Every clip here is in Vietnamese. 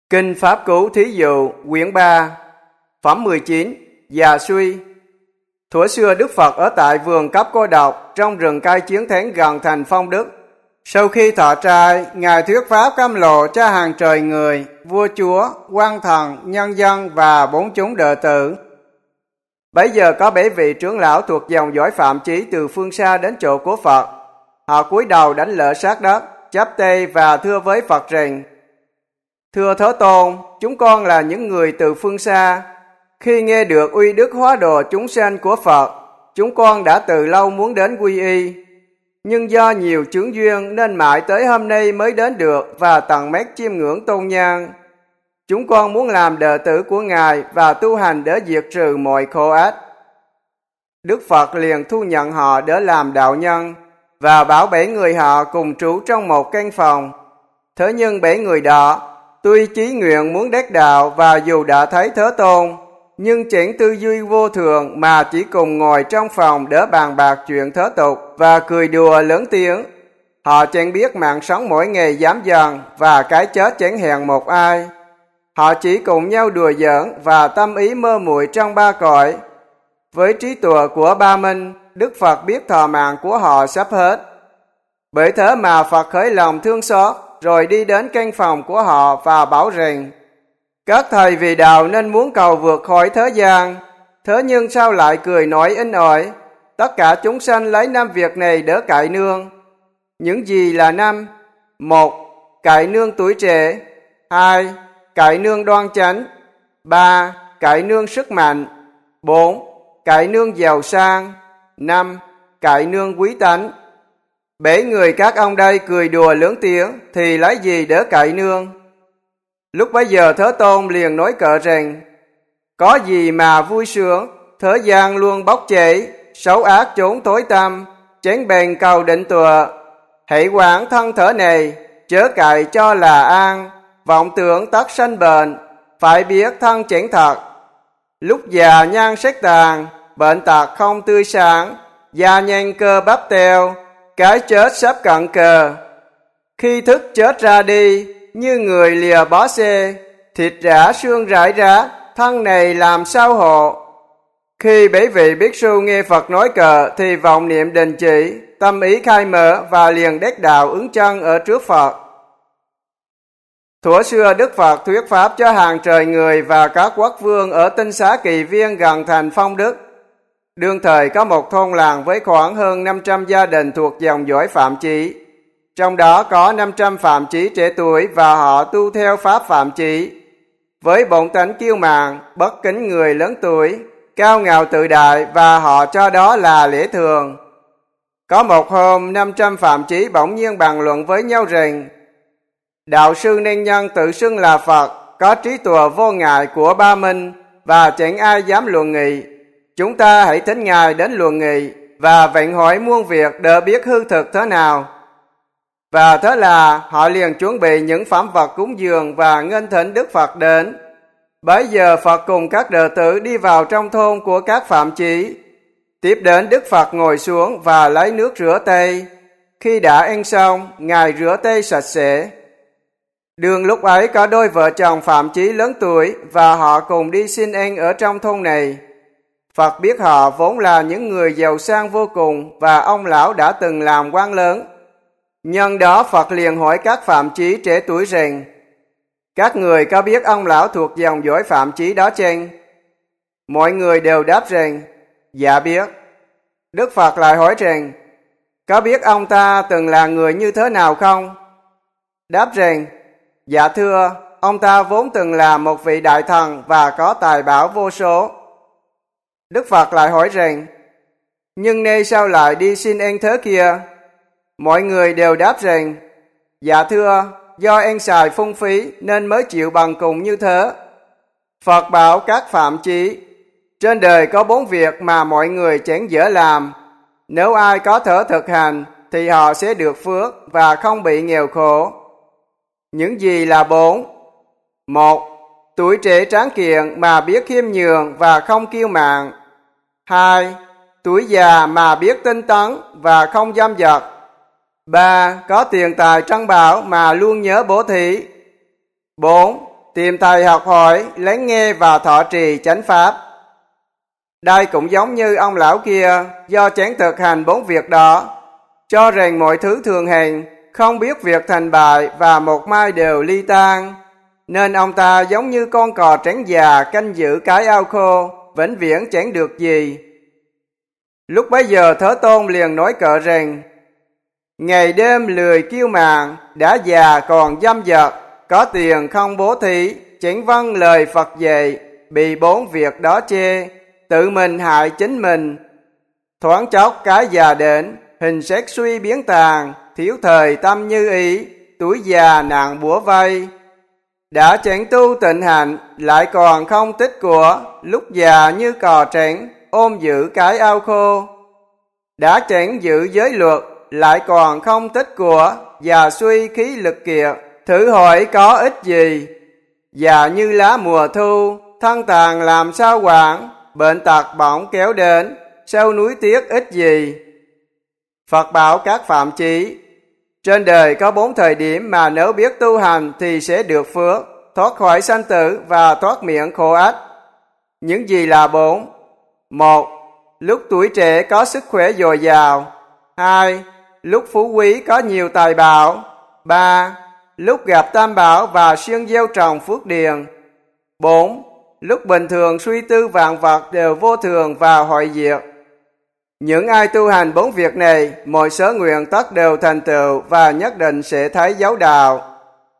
Kinh Pháp Cú Thí Dụ quyển 3 Phẩm 19 Già Suy. Thuở xưa Đức Phật ở tại vườn Cấp Cô Độc trong rừng cây Chiến Thánh gần thành Phong Đức. Sau khi thọ trai, Ngài thuyết pháp cam lộ cho hàng trời người, vua chúa, quan thần, nhân dân và bốn chúng đệ tử. Bấy giờ có 7 vị trưởng lão thuộc dòng dõi Phạm Chí từ phương xa đến chỗ của Phật. Họ cúi đầu đánh lễ sát đất, chắp tay và thưa với Phật rằng: Thưa Thế Tôn, chúng con là những người từ phương xa. Khi nghe được uy đức hóa độ chúng sanh của Phật, chúng con đã từ lâu muốn đến quy y. Nhưng do nhiều chướng duyên nên mãi tới hôm nay mới đến được và tận mắt chiêm ngưỡng tôn nhang. Chúng con muốn làm đệ tử của Ngài và tu hành để diệt trừ mọi khổ ách. Đức Phật liền thu nhận họ để làm đạo nhân và bảo 7 người họ cùng trú trong một căn phòng. Thế nhưng 7 người đó tuy chí nguyện muốn đắc đạo và dù đã thấy Thế Tôn, nhưng chẳng tư duy vô thường mà chỉ cùng ngồi trong phòng để bàn bạc chuyện thế tục và cười đùa lớn tiếng. Họ chẳng biết mạng sống mỗi ngày giảm dần và cái chết chẳng hẹn một ai. Họ chỉ cùng nhau đùa giỡn và tâm ý mơ muội trong ba cõi. Với trí tuệ của Ba Minh, Đức Phật biết thọ mạng của họ sắp hết. Bởi thế mà Phật khởi lòng thương xót, rồi đi đến căn phòng của họ và bảo rằng: Các thầy vì đạo nên muốn cầu vượt khỏi thế gian, thế nhưng sao lại cười nói inh ỏi? Tất cả chúng sanh lấy 5 việc này để cậy nương. Những gì là 5? 1. Cậy nương tuổi trẻ. 2. Cậy nương đoan chánh. 3. Cậy nương sức mạnh. 4. Cậy nương giàu sang. 5. Cậy nương quý tánh. 7 người các ông đây cười đùa lớn tiếng thì lấy gì để cậy nương? Lúc bấy giờ Thế Tôn liền nói cỡ rằng: Có gì mà vui sướng, thế gian luôn bốc cháy, xấu ác chốn tối tăm, chánh bền cầu định tựa. Hãy quản thân thể này, chớ cậy cho là an, vọng tưởng tất sanh bệnh, phải biết thân chánh thật. Lúc già nhan sắc tàn, bệnh tật không tươi sáng, da nhanh cơ bắp teo, cái chết sắp cận kề. Khi thức chết ra đi, như người lìa bó xe, thịt rã xương rải rá, thân này làm sao hộ. Khi 7 vị Bhikkhu sư nghe Phật nói cờ thì vọng niệm đình chỉ, tâm ý khai mở và liền đắc đạo ứng chân ở trước Phật. Thuở xưa Đức Phật thuyết pháp cho hàng trời người và các quốc vương ở Tinh Xá Kỳ Viên gần thành Phong Đức. Đương thời có một thôn làng với khoảng hơn 500 gia đình thuộc dòng dõi Phạm Chí. Trong đó có 500 Phạm Chí trẻ tuổi và họ tu theo pháp Phạm Chí. Với bổn tánh kiêu mạn, bất kính người lớn tuổi, cao ngạo tự đại và họ cho đó là lẽ thường. Có một hôm 500 Phạm Chí bỗng nhiên bàn luận với nhau rằng: Đạo sư nên nhân tự xưng là Phật, có trí tuệ vô ngại của Ba Minh và chẳng ai dám luận nghị. Chúng ta hãy thỉnh Ngài đến luận nghị và vặn hỏi muôn việc để biết hư thực thế nào. Và thế là họ liền chuẩn bị những phẩm vật cúng dường và nghênh thỉnh Đức Phật đến. Bấy giờ Phật cùng các đệ tử đi vào trong thôn của các Phạm Chí. Tiếp đến Đức Phật ngồi xuống và lấy nước rửa tay. Khi đã ăn xong, Ngài rửa tay sạch sẽ. Đường lúc ấy có đôi vợ chồng Phạm Chí lớn tuổi và họ cùng đi xin ăn ở trong thôn này. Phật biết họ vốn là những người giàu sang vô cùng và ông lão đã từng làm quan lớn. Nhân đó Phật liền hỏi các Phạm Chí trẻ tuổi rằng: Các người có biết ông lão thuộc dòng dõi Phạm Chí đó chăng? Mọi người đều đáp rằng: Dạ biết. Đức Phật lại hỏi rằng: Có biết ông ta từng là người như thế nào không? Đáp rằng: Dạ thưa, ông ta vốn từng là một vị đại thần và có tài bảo vô số. Đức Phật lại hỏi rằng: Nhưng nay sao lại đi xin ăn thế kia? Mọi người đều đáp rằng: Dạ thưa, do ăn xài phung phí nên mới chịu bằng cùng như thế. Phật bảo các Phạm Chí: Trên đời có 4 việc mà mọi người chẳng dễ làm. Nếu ai có thể thực hành thì họ sẽ được phước và không bị nghèo khổ. Những gì là 4? 1. Tuổi trẻ tráng kiện mà biết khiêm nhường và không kiêu mạn. 2. Tuổi già mà biết tinh tấn và không dâm dật. 3. Có tiền tài trân bảo mà luôn nhớ bố thí. 4. tìm thầy học hỏi, lắng nghe và thọ trì chánh pháp. Đây cũng giống như ông lão kia, do chẳng thực hành 4 việc đó, cho rằng mọi thứ thường hành, không biết việc thành bại và một mai đều ly tan, nên ông ta giống như con cò trắng già canh giữ cái ao khô, vĩnh viễn chẳng được gì. Lúc bấy giờ Thế Tôn liền nói cỡ rằng: ngày đêm lười kiêu mạn, đã già còn dâm dật, có tiền không bố thí, chẳng vâng lời Phật dạy, bị 4 việc đó chê, tự mình hại chính mình. Thoáng chốc cái già đến, hình sắc suy biến tàn, thiếu thời tâm như ý, tuổi già nạn bủa vây. Đã chẳng tu tịnh hạnh, lại còn không tích của, lúc già như cò trắng, ôm giữ cái ao khô. Đã chẳng giữ giới luật, lại còn không tích của, già suy khí lực kiệt, thử hỏi có ích gì. Già như lá mùa thu, thân tàn làm sao quản, bệnh tật bỗng kéo đến, sao núi tiếc ích gì. Phật bảo các phạm chí: trên đời có 4 thời điểm mà nếu biết tu hành thì sẽ được phước, thoát khỏi sanh tử và thoát miệng khổ ách. Những gì là 4? 1. Lúc tuổi trẻ có sức khỏe dồi dào. 2. Lúc phú quý có nhiều tài bảo. 3. Lúc gặp tam bảo và siêng gieo trồng phước điền. 4. Lúc bình thường suy tư vạn vật đều vô thường và hoại diệt. Những ai tu hành 4 việc này, mọi sở nguyện tất đều thành tựu và nhất định sẽ thấy dấu đạo.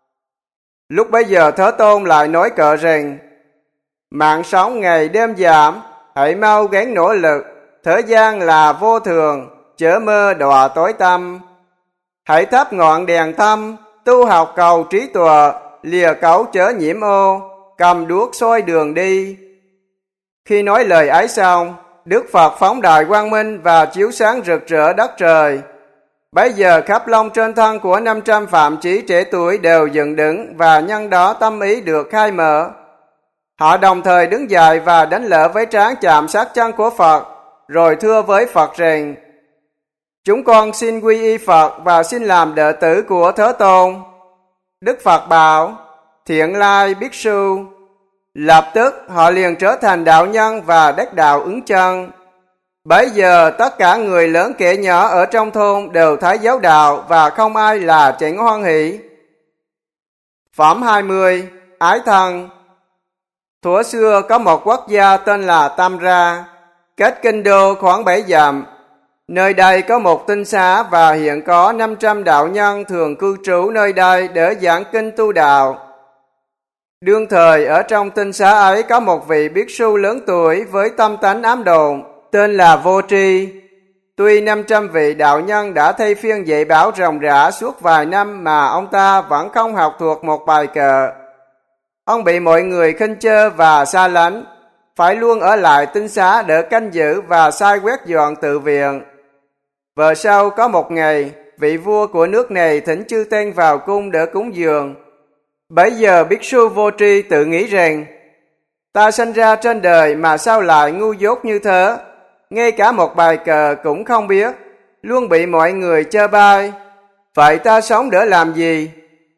Lúc bấy giờ Thế Tôn lại nói cỡ rằng: mạng sống ngày đêm giảm, hãy mau gắng nỗ lực, thế gian là vô thường, chớ mơ đọa tối tâm. Hãy thắp ngọn đèn tâm, tu học cầu trí tuệ, lìa cấu chớ nhiễm ô, cầm đuốc soi đường đi. Khi nói lời ấy xong, Đức Phật phóng đại quang minh và chiếu sáng rực rỡ đất trời. Bấy giờ khắp lông trên thân của 500 phạm chí trẻ tuổi đều dựng đứng, và nhân đó tâm ý được khai mở. Họ đồng thời đứng dậy và đánh lễ với trán chạm sát chân của Phật, rồi thưa với Phật rằng: chúng con xin quy y Phật và xin làm đệ tử của Thế Tôn. Đức Phật bảo: thiện lai Bhikksu. Lập tức họ liền trở thành đạo nhân và đắc đạo ứng chân. Bấy giờ tất cả người lớn kẻ nhỏ ở trong thôn đều thấy dấu đạo, và không ai là chẳng hoan hỷ. Phẩm 20. Ái thân. Thuở xưa có một quốc gia tên là Tamra, cách kinh đô khoảng 7 dặm. Nơi đây có một tinh xá, và hiện có 500 đạo nhân thường cư trú nơi đây để giảng kinh tu đạo. Đương thời ở trong tinh xá ấy có một vị Bhikksu lớn tuổi với tâm tánh ám độn, tên là Vô Tri. Tuy 500 vị đạo nhân đã thay phiên dạy bảo ròng rã suốt vài năm mà ông ta vẫn không học thuộc một bài kệ. Ông bị mọi người khinh chê và xa lánh, phải luôn ở lại tinh xá để canh giữ và sai quét dọn tự viện. Về sau có một ngày, vị vua của nước này thỉnh chư tăng vào cung để cúng dường. Bấy giờ Bhikksu Vô Tri tự nghĩ rằng: ta sinh ra trên đời mà sao lại ngu dốt như thế, ngay cả một bài cờ cũng không biết, luôn bị mọi người chê bai. Vậy ta sống để làm gì?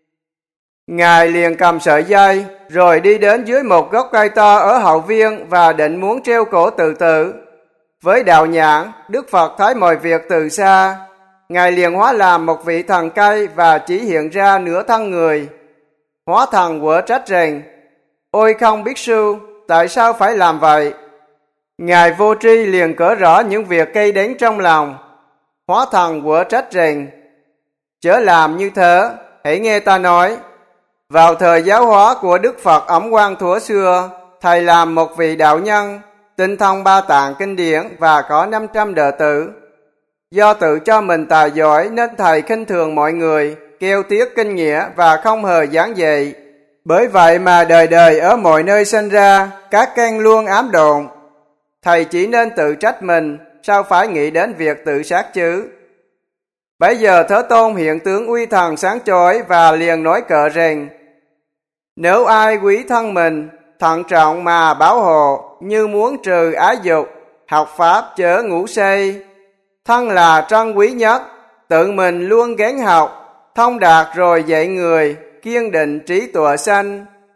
Ngài liền cầm sợi dây, rồi đi đến dưới một gốc cây to ở hậu viên và định muốn treo cổ tự tử. Với đạo nhãn, Đức Phật thấy mọi việc từ xa. Ngài liền hóa làm một vị thần cây và chỉ hiện ra nửa thân người. Hóa thần quở trách rằng: ôi không Bhikksu, tại sao phải làm vậy? Ngài Vô Tri liền cỡ rõ những việc cay đắng trong lòng. Hóa thần quở trách rằng: chớ làm như thế, hãy nghe ta nói. Vào thời giáo hóa của Đức Phật Ẩm Quang thuở xưa, Thầy làm một vị đạo nhân, tinh thông 3 tạng kinh điển và có 500 đệ tử. Do tự cho mình tài giỏi nên Thầy khinh thường mọi người, keo tiếc kinh nghĩa và không hề giảng dạy. Bởi vậy mà đời đời ở mọi nơi sinh ra, các căn luôn ám độn. Thầy chỉ nên tự trách mình, sao phải nghĩ đến việc tự sát chứ? Bấy giờ Thế Tôn hiện tướng uy thần sáng chói và liền nói cỡ rằng: nếu ai quý thân mình, thận trọng mà bảo hộ, như muốn trừ ái dục, học pháp chớ ngủ say. Thân là trân quý nhất, tự mình luôn gắng học, thông đạt rồi dạy người, kiên định trí tuệ sanh.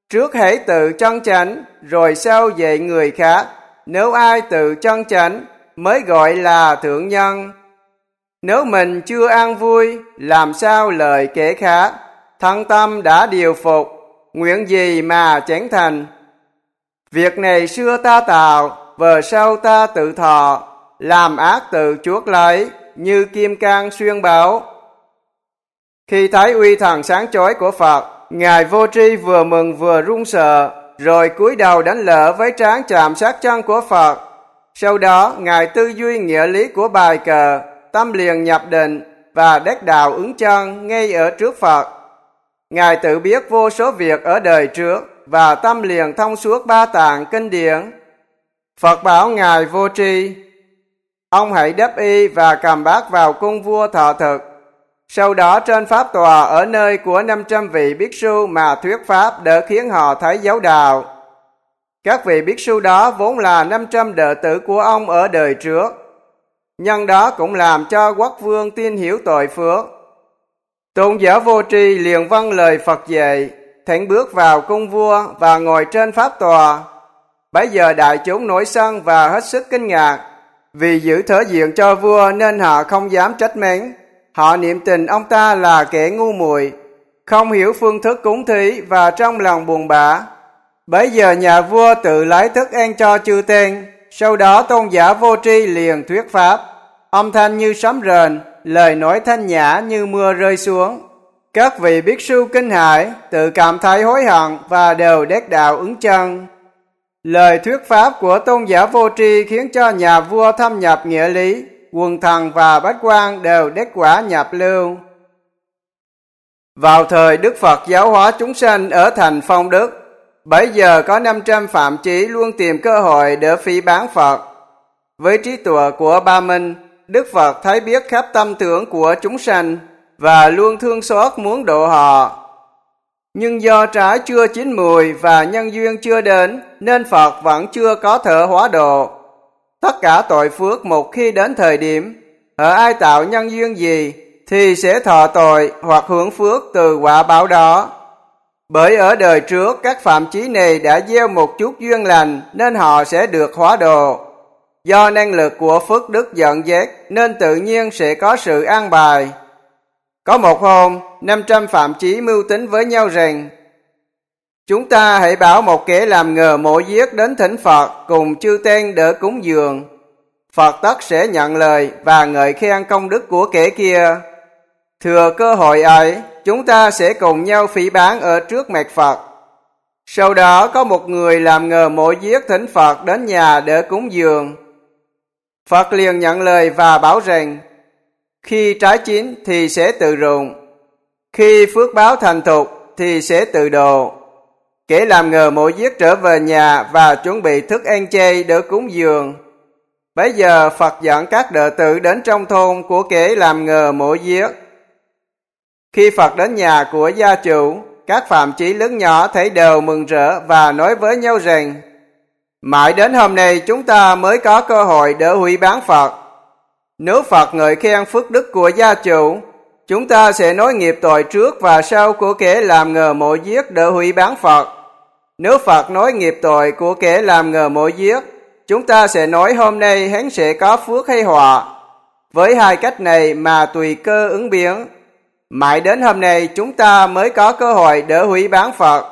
Trước hãy tự chân chánh, rồi sau dạy người khác. Nếu ai tự chân chánh mới gọi là thượng nhân. Nếu mình chưa an vui, làm sao lời kẻ khác? Thân tâm đã điều phục, nguyện gì mà chánh thành? Việc này xưa ta tạo, vờ sau ta tự thọ, làm ác tự chuốc lấy, như kim cang xuyên báo. Khi thấy uy thần sáng chói của Phật, Ngài Vô Tri vừa mừng vừa run sợ, rồi cúi đầu đánh lễ với trán chạm sát chân của Phật. Sau đó, Ngài tư duy nghĩa lý của bài cờ, tâm liền nhập định và đắc đạo ứng chân ngay ở trước Phật. Ngài tự biết vô số việc ở đời trước và tâm liền thông suốt ba tạng kinh điển. Phật bảo Ngài Vô Tri: ông hãy đắp y và cầm bát vào cung vua thọ thực. Sau đó trên pháp tòa ở nơi của 500 vị Bhikkhu su mà thuyết pháp để khiến họ thấy dấu đạo. Các vị Bhikkhu su đó vốn là 500 đệ tử của ông ở đời trước. Nhân đó cũng làm cho quốc vương tin hiểu tội phước. Tôn giả Vô Tri liền vâng lời Phật dạy, thẳng bước vào cung vua và ngồi trên pháp tòa. Bấy giờ đại chúng nổi sân và hết sức kinh ngạc. Vì giữ thể diện cho vua nên họ không dám trách mắng. Họ niệm tình ông ta là kẻ ngu muội, không hiểu phương thức cúng thí và trong lòng buồn bã. Bấy giờ nhà vua tự lấy thức ăn cho chư tên. Sau đó tôn giả Vô Tri liền thuyết pháp, âm thanh như sấm rền, lời nói thanh nhã như mưa rơi xuống. Các vị Bhikkhu su kinh hãi, tự cảm thấy hối hận và đều đắc đạo ứng chân. Lời thuyết pháp của tôn giả Vô Tri khiến cho nhà vua thâm nhập nghĩa lý, quần thần và bách quan đều đắc quả nhập lưu. Vào thời Đức Phật giáo hóa chúng sanh ở thành Phong Đức, bấy giờ có 500 phạm chí luôn tìm cơ hội để phỉ báng Phật. Với trí tuệ của Ba Minh, Đức Phật thấy biết khắp tâm tưởng của chúng sanh và luôn thương xót muốn độ họ. Nhưng do trái chưa chín mùi và nhân duyên chưa đến nên Phật vẫn chưa có thể hóa độ. Tất cả tội phước một khi đến thời điểm, ở ai tạo nhân duyên gì thì sẽ thọ tội hoặc hưởng phước từ quả báo đó. Bởi ở đời trước các phạm chí này đã gieo một chút duyên lành nên họ sẽ được hóa độ. Do năng lực của phước đức dẫn dắt nên tự nhiên sẽ có sự an bài. Có một hôm, 500 phạm chí mưu tính với nhau rằng: chúng ta hãy bảo một kẻ làm nghề mổ giết đến thỉnh Phật cùng chư tên để cúng dường. Phật tất sẽ nhận lời và ngợi khen công đức của kẻ kia. Thừa cơ hội ấy, chúng ta sẽ cùng nhau phỉ báng ở trước mặt Phật. Sau đó có một người làm nghề mổ giết thỉnh Phật đến nhà để cúng dường. Phật liền nhận lời và bảo rằng: khi trái chín thì sẽ tự rụng, khi phước báo thành thục thì sẽ tự độ. Kẻ làm nghề mổ giết trở về nhà và chuẩn bị thức ăn chay để cúng dường. Bấy giờ Phật dẫn các đệ tử đến trong thôn của kẻ làm nghề mổ giết. Khi Phật đến nhà của gia chủ, các phạm chí lớn nhỏ thấy đều mừng rỡ và nói với nhau rằng: mãi đến hôm nay chúng ta mới có cơ hội để hủy bán Phật. Nếu Phật ngợi khen phước đức của gia chủ, chúng ta sẽ nói nghiệp tội trước và sau của kẻ làm nghề mổ giết để hủy bán Phật. Nếu Phật nói nghiệp tội của kẻ làm nghề mổ giết, chúng ta sẽ nói hôm nay hắn sẽ có phước hay họa. Với hai cách này mà tùy cơ ứng biến, mãi đến hôm nay chúng ta mới có cơ hội để hủy bán Phật.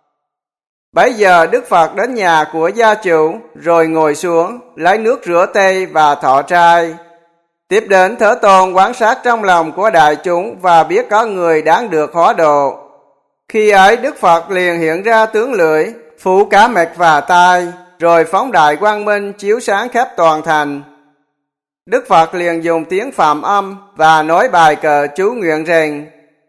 Bấy giờ Đức Phật đến nhà của gia chủ, rồi ngồi xuống, lấy nước rửa tay và thọ trai. Tiếp đến Thế Tôn quan sát trong lòng của đại chúng và biết có người đáng được hóa độ. Khi ấy Đức Phật liền hiện ra tướng lưỡi, phủ cả mặt và tai, rồi phóng đại quang minh chiếu sáng khắp toàn thành. Đức Phật liền dùng tiếng Phạm Âm và nói bài cờ chú nguyện rằng: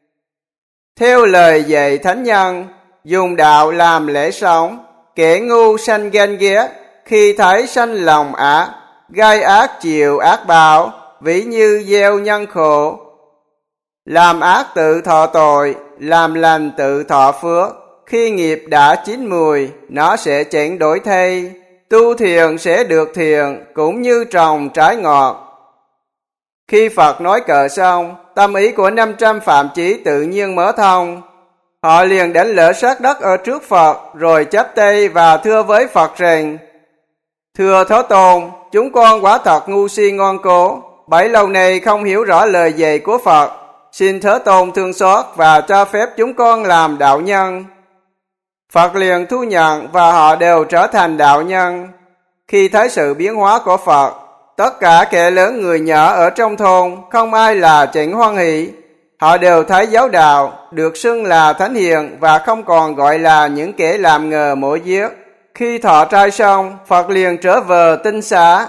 theo lời dạy thánh nhân, dùng đạo làm lễ sống, kẻ ngu sanh ganh ghét, khi thấy sanh lòng ác, gai ác chịu ác báo, ví như gieo nhân khổ. Làm ác tự thọ tội, làm lành tự thọ phước, khi nghiệp đã chín mùi, nó sẽ chuyển đổi thay. Tu thiền sẽ được thiền, cũng như trồng trái ngọt. Khi Phật nói cờ xong, tâm ý của 500 phạm chí tự nhiên mở thông. Họ liền đánh lễ sát đất ở trước Phật, rồi chắp tay và thưa với Phật rằng: Thưa Thế Tôn, chúng con quả thật ngu si ngoan cố, bấy lâu nay không hiểu rõ lời dạy của Phật. Xin Thế Tôn thương xót và cho phép chúng con làm đạo nhân. Phật liền thu nhận và họ đều trở thành đạo nhân. Khi thấy sự biến hóa của Phật, tất cả kẻ lớn người nhỏ ở trong thôn không ai là chẳng hoan hỷ. Họ đều thấy giáo đạo được xưng là thánh hiền và không còn gọi là những kẻ làm ngờ mổ giết. Khi thọ trai xong, Phật liền trở về tinh xá.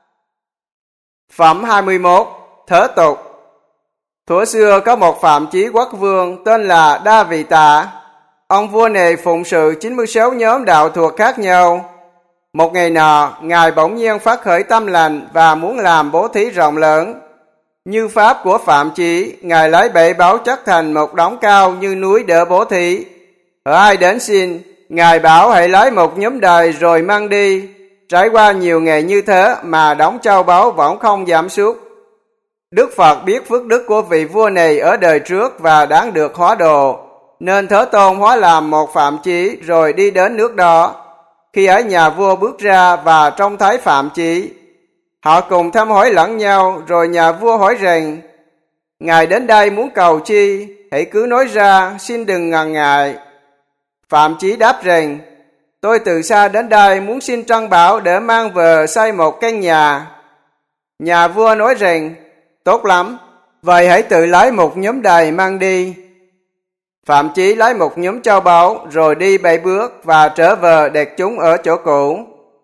Phẩm 21. Thế tục. Thuở xưa có một phạm chí quốc vương tên là Đa Vị Tả. Ông vua này phụng sự 96 nhóm đạo thuộc khác nhau. Một ngày nọ, Ngài bỗng nhiên phát khởi tâm lành và muốn làm bố thí rộng lớn. Như pháp của phạm chí, Ngài lấy 7 báu chất thành một đống cao như núi để bố thí. Ở ai đến xin, Ngài bảo hãy lấy một nhóm đời rồi mang đi. Trải qua nhiều ngày như thế mà đống châu báu vẫn không giảm sút. Đức Phật biết phước đức của vị vua này ở đời trước và đáng được hóa độ, nên Thế Tôn hóa làm một phạm chí rồi đi đến nước đó. Khi ấy nhà vua bước ra và trông thấy phạm chí. Họ cùng thăm hỏi lẫn nhau, rồi nhà vua hỏi rằng: Ngài đến đây muốn cầu chi? Hãy cứ nói ra, xin đừng ngần ngại. Phạm chí đáp rằng: Tôi từ xa đến đây muốn xin trân bảo để mang về xây một căn nhà. Nhà vua nói rằng: Tốt lắm, vậy hãy tự lấy một nhóm đầy mang đi. Phạm chí lấy một nhóm châu báu rồi đi 7 bước và trở về đặt chúng ở chỗ cũ.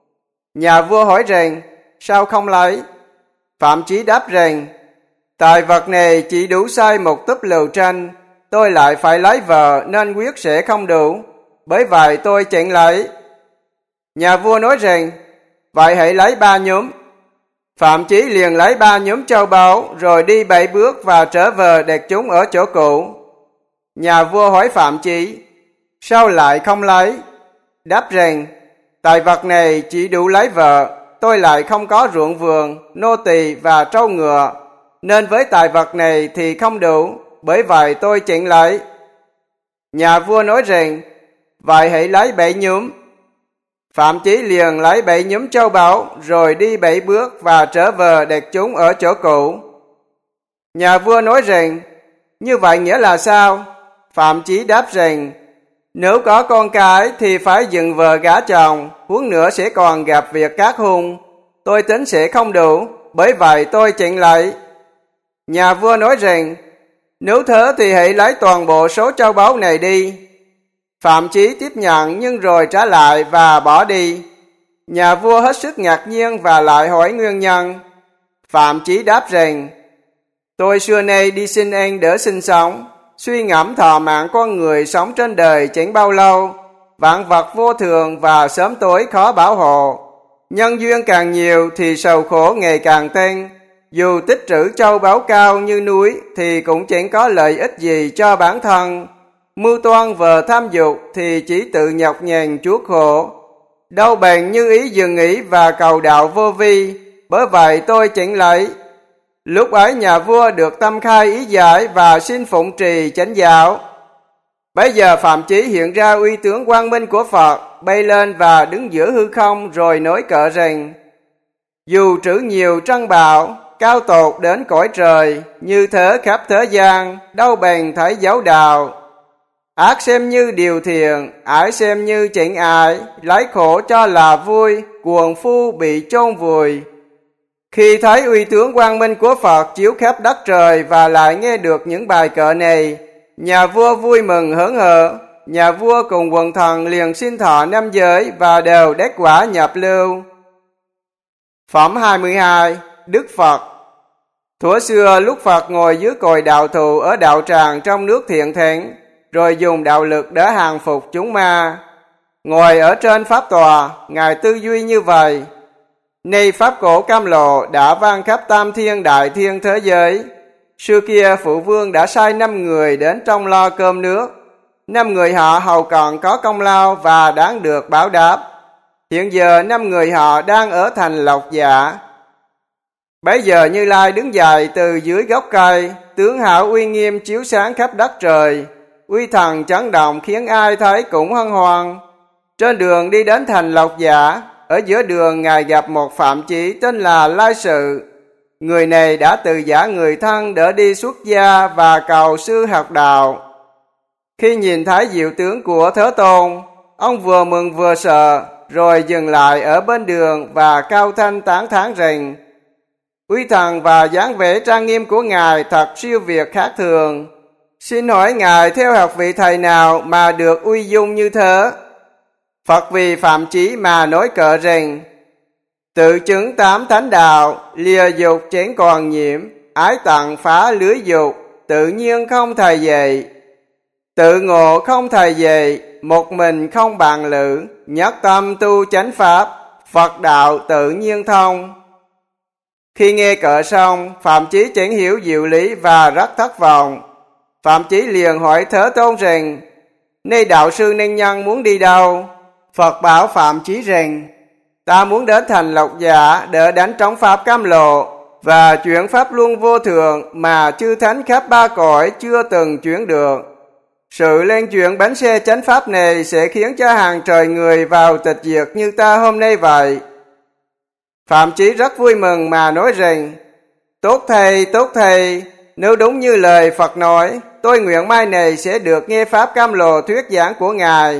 Nhà vua hỏi rằng: Sao không lấy? Phạm chí đáp rằng: Tài vật này chỉ đủ xây một túp lều tranh, tôi lại phải lấy vợ nên quyết sẽ không đủ, bởi vậy tôi chẳng lấy. Nhà vua nói rằng: Vậy hãy lấy 3 nhóm. Phạm chí liền lấy 3 nhóm châu báu rồi đi 7 bước và trở về đặt chúng ở chỗ cũ. Nhà vua hỏi Phạm chí: Sao lại không lấy? Đáp rằng: Tài vật này chỉ đủ lấy vợ, tôi lại không có ruộng vườn, nô tỳ và trâu ngựa, nên với tài vật này thì không đủ, bởi vậy tôi chẳng lấy. Nhà vua nói rằng: Vậy hãy lấy 7 nhóm. Phạm chí liền lấy 7 nhóm châu báu rồi đi 7 bước và trở về đặt chúng ở chỗ cũ. Nhà vua nói rằng: Như vậy nghĩa là sao? Phạm chí đáp rằng: Nếu có con cái thì phải dựng vợ gả chồng, huống nữa sẽ còn gặp việc cát hung. Tôi tính sẽ không đủ, bởi vậy tôi chẳng lấy. Nhà vua nói rằng: Nếu thế thì hãy lấy toàn bộ số châu báu này đi. Phạm chí tiếp nhận nhưng rồi trả lại và bỏ đi. Nhà vua hết sức ngạc nhiên và lại hỏi nguyên nhân. Phạm chí đáp rằng: Tôi xưa nay đi xin ăn để sinh sống, suy ngẫm thọ mạng con người sống trên đời chẳng bao lâu, vạn vật vô thường và sớm tối khó bảo hộ. Nhân duyên càng nhiều thì sầu khổ ngày càng tăng. Dù tích trữ châu báu cao như núi thì cũng chẳng có lợi ích gì cho bản thân. Mưu toan về tham dục thì chỉ tự nhọc nhằn chuốc khổ. Đâu bèn như ý dừng nghĩ và cầu đạo vô vi, bởi vậy tôi chẳng lấy. Lúc ấy nhà vua được tâm khai ý giải và xin phụng trì chánh giáo. Bây giờ Phạm chí hiện ra uy tướng quang minh của Phật, bay lên và đứng giữa hư không rồi nói cỡ rằng: Dù trữ nhiều trân bảo, cao tột đến cõi trời, như thế khắp thế gian, đâu bèn thấy giáo đạo. Ác xem như điều thiện, ái xem như chẳng ái, lấy khổ cho là vui, cuồng phu bị chôn vùi. Khi thấy uy tướng quang minh của Phật chiếu khắp đất trời và lại nghe được những bài kệ này, nhà vua vui mừng hớn hở. Nhà vua cùng quần thần liền xin thọ 5 giới và đều đắc quả nhập lưu. Phẩm 22. Đức Phật. Thuở xưa lúc Phật ngồi dưới cội đạo thụ ở đạo tràng trong nước Thiện Thánh, rồi dùng đạo lực để hàng phục chúng ma. Ngồi ở trên pháp tòa, Ngài tư duy như vậy: Nay pháp cổ cam lộ đã vang khắp tam thiên đại thiên thế giới. Xưa kia phụ vương đã sai 5 người đến trong lo cơm nước. 5 người họ hầu còn có công lao và đáng được báo đáp. Hiện giờ 5 người họ đang ở thành Lộc Dạ. Bấy giờ Như Lai đứng dậy từ dưới gốc cây, tướng hảo uy nghiêm chiếu sáng khắp đất trời. uy thần chấn động khiến ai thấy cũng hân hoan. Trên đường đi đến thành Lộc Giả, ở giữa đường Ngài gặp một phạm chí tên là Lai Sự. Người này đã từ giả người thân đỡ đi xuất gia và cầu sư học đạo. Khi nhìn thấy diệu tướng của Thế Tôn, ông vừa mừng vừa sợ, rồi dừng lại ở bên đường và cao thanh tán thán rằng: uy thần và dáng vẻ trang nghiêm của Ngài thật siêu việt khác thường. Xin hỏi Ngài theo học vị thầy nào mà được uy dung như thế? Phật vì phạm chí mà nói cỡ rằng: tự chứng 8 thánh đạo, lìa dục chén còn nhiễm, ái tặng phá lưới dục, tự nhiên không thầy dạy. Tự ngộ không thầy dạy, một mình không bạn lữ, nhất tâm tu chánh pháp, Phật đạo tự nhiên thông. Khi nghe cỡ xong, phạm chí chẳng hiểu diệu lý và rất thất vọng. Phạm chí liền hỏi Thế Tôn rằng: nay đạo sư nên nhân muốn đi đâu? Phật bảo phạm chí rằng: ta muốn đến thành Lộc Giả để đánh trống pháp cam lộ và chuyển pháp luân vô thường mà chư thánh khắp 3 cõi chưa từng chuyển được. Sự lên chuyển bánh xe chánh pháp này sẽ khiến cho hàng trời người vào tịch diệt như ta hôm nay vậy. Phạm chí rất vui mừng mà nói rằng: tốt thầy, nếu đúng như lời Phật nói, tôi nguyện mai này sẽ được nghe pháp cam lộ thuyết giảng của Ngài.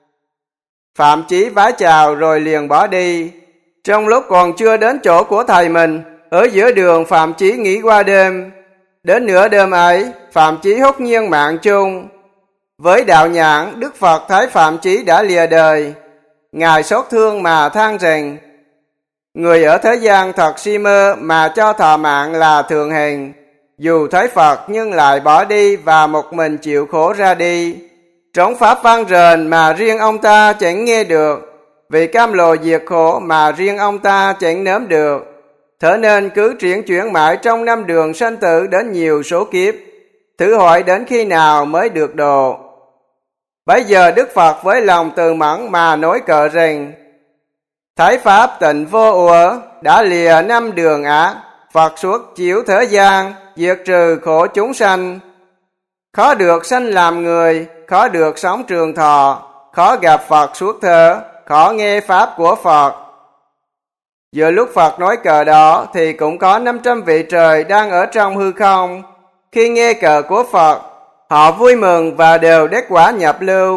Phạm chí vái chào rồi liền bỏ đi. Trong lúc còn chưa đến chỗ của thầy mình, ở giữa đường phạm chí nghỉ qua đêm. Đến nửa đêm ấy, phạm chí hốt nhiên mạng chung. Với đạo nhãn, Đức Phật thấy phạm chí đã lìa đời. Ngài xót thương mà than rằng: người ở thế gian thật si mơ mà cho thọ mạng là thường hèn. Dù thấy Phật nhưng lại bỏ đi và một mình chịu khổ ra đi. Trống pháp vang rền mà riêng ông ta chẳng nghe được, vì cam lộ diệt khổ mà riêng ông ta chẳng nếm được. Thế nên cứ triển chuyển mãi trong 5 đường sanh tử đến nhiều số kiếp, thử hỏi đến khi nào mới được độ. Bấy giờ Đức Phật với lòng từ mẫn mà nói cỡ rằng: Thái Pháp tịnh vô ủa, đã lìa 5 đường ác, Phật xuất chiếu thế gian, diệt trừ khổ chúng sanh. Khó được sanh làm người, khó được sống trường thọ, khó gặp Phật suốt thế, khó nghe Pháp của Phật. Giữa lúc Phật nói cờ đó thì cũng có 500 vị trời đang ở trong hư không. Khi nghe cờ của Phật, họ vui mừng và đều đắc quả nhập lưu.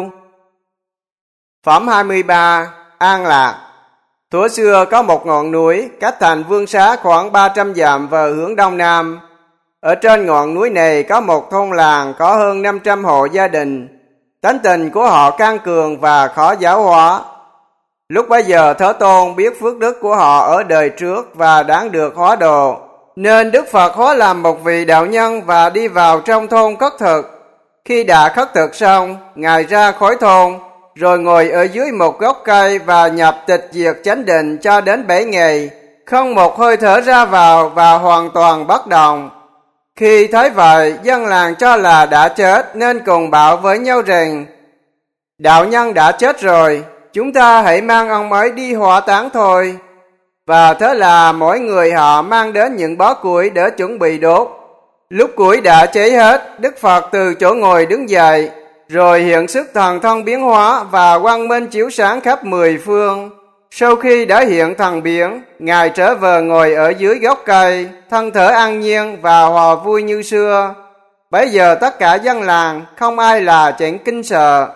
Phẩm 23. An Lạc. Thuở xưa có một ngọn núi cách thành Vương Xá khoảng 300 dặm về hướng đông nam. Ở trên ngọn núi này có một thôn làng có hơn 500 hộ gia đình. Tánh tình của họ can cường và khó giáo hóa. Lúc bấy giờ Thế Tôn biết phước đức của họ ở đời trước và đáng được hóa độ, nên Đức Phật hóa làm một vị đạo nhân và đi vào trong thôn khất thực. Khi đã khất thực xong, Ngài ra khỏi thôn, rồi ngồi ở dưới một gốc cây và nhập tịch diệt chánh định cho đến 7 ngày, không một hơi thở ra vào và hoàn toàn bất động. Khi thấy vậy, dân làng cho là đã chết nên cùng bảo với nhau rằng: đạo nhân đã chết rồi, chúng ta hãy mang ông ấy đi hỏa táng thôi. Và thế là mỗi người họ mang đến những bó củi để chuẩn bị đốt. Lúc củi đã cháy hết, Đức Phật từ chỗ ngồi đứng dậy, rồi hiện sức thần thông biến hóa và quang minh chiếu sáng khắp 10 phương. Sau khi đã hiện thần biến, Ngài trở về ngồi ở dưới gốc cây, thân thể an nhiên và hòa vui như xưa. Bấy giờ tất cả dân làng không ai là chẳng kinh sợ.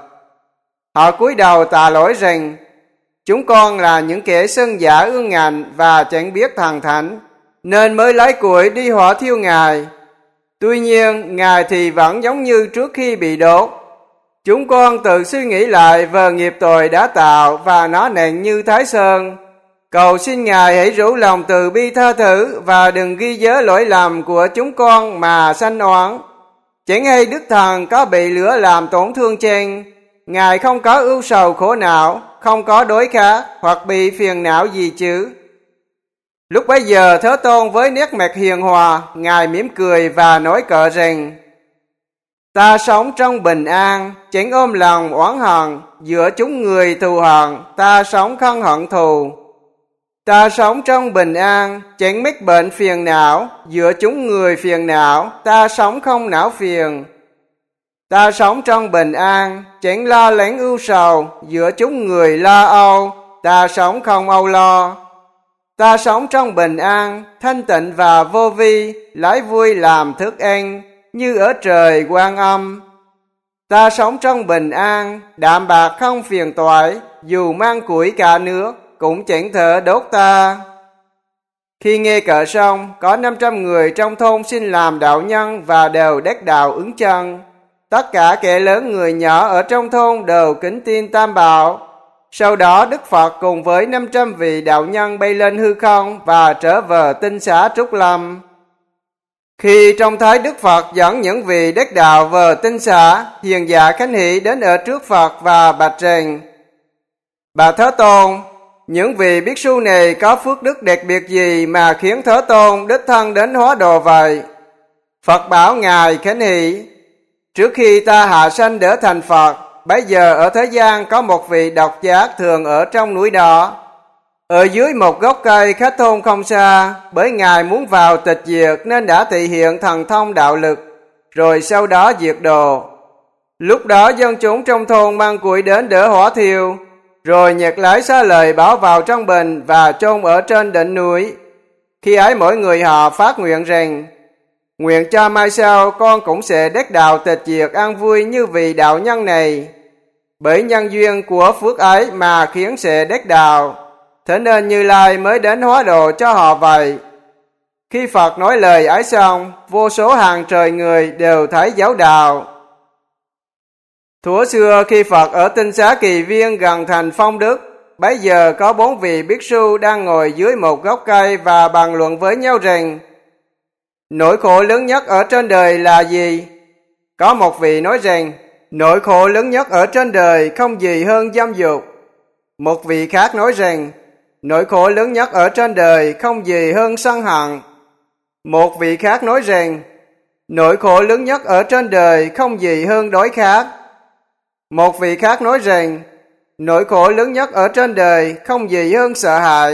Họ cúi đầu tạ lỗi rằng: chúng con là những kẻ sân giả ương ngạnh và chẳng biết thần thánh, nên mới lấy củi đi hỏa thiêu Ngài. Tuy nhiên, Ngài thì vẫn giống như trước khi bị đốt. Chúng con tự suy nghĩ lại về nghiệp tội đã tạo và nó nặng như Thái Sơn. Cầu xin Ngài hãy rủ lòng từ bi tha thứ và đừng ghi nhớ lỗi lầm của chúng con mà sanh oán. Chẳng hay Đức Thần có bị lửa làm tổn thương chăng? Ngài không có ưu sầu khổ não, không có đối khác hoặc bị phiền não gì chứ? Lúc bấy giờ Thế Tôn với nét mặt hiền hòa, Ngài mỉm cười và nói cỡ rằng: ta sống trong bình an, chẳng ôm lòng oán hận, giữa chúng người thù hận, ta sống không hận thù. Ta sống trong bình an, chẳng mắc bệnh phiền não, giữa chúng người phiền não, ta sống không não phiền. Ta sống trong bình an, chẳng lo lắng ưu sầu, giữa chúng người lo âu, ta sống không âu lo. Ta sống trong bình an, thanh tịnh và vô vi, lấy vui làm thức ăn, như ở trời Quan Âm. Ta sống trong bình an, đạm bạc không phiền toái, dù mang củi cả nước, cũng chẳng thể đốt ta. Khi nghe cờ xong, có 500 người trong thôn xin làm đạo nhân và đều đắc đạo ứng chân. Tất cả kẻ lớn người nhỏ ở trong thôn đều kính tin Tam Bảo. Sau đó Đức Phật cùng với 500 vị đạo nhân bay lên hư không và trở về tinh xá Trúc Lâm. Khi trông thấy Đức Phật dẫn những vị đắc đạo về tinh xá, Hiền Giả Khánh Hỷ đến ở trước Phật và bạch rằng: Bà Thế Tôn, những vị bhikkhu su này có phước đức đặc biệt gì mà khiến Thế Tôn đích thân đến hóa độ vậy? Phật bảo Ngài Khánh Hỷ: Trước khi ta hạ sanh để thành Phật, bây giờ ở thế gian có một vị độc giác thường ở trong núi đó. Ở dưới một gốc cây cách thôn không xa, bởi Ngài muốn vào tịch diệt nên đã thị hiện thần thông đạo lực, rồi sau đó diệt độ. Lúc đó dân chúng trong thôn mang củi đến để hỏa thiêu, rồi nhặt lấy xá lợi bảo vào trong bình và chôn ở trên đỉnh núi. Khi ấy mỗi người họ phát nguyện rằng: Nguyện cho mai sau con cũng sẽ đắc đạo tịch diệt an vui như vị đạo nhân này. Bởi nhân duyên của phước ấy mà khiến sẽ đắc đạo, thế nên Như Lai mới đến hóa độ cho họ vậy. Khi Phật nói lời ấy xong, vô số hàng trời người đều thấy giáo đạo. Thuở xưa khi Phật ở Tinh Xá Kỳ Viên gần thành Phong Đức, bấy giờ có 4 vị bhikkhu su đang ngồi dưới một gốc cây và bàn luận với nhau rằng: Nỗi khổ lớn nhất ở trên đời là gì? Có một vị nói rằng: Nỗi khổ lớn nhất ở trên đời không gì hơn dâm dục. Một vị khác nói rằng: Nỗi khổ lớn nhất ở trên đời không gì hơn sân hận. Một vị khác nói rằng: Nỗi khổ lớn nhất ở trên đời không gì hơn đói khát. Một vị khác nói rằng: Nỗi khổ lớn nhất ở trên đời không gì hơn sợ hãi.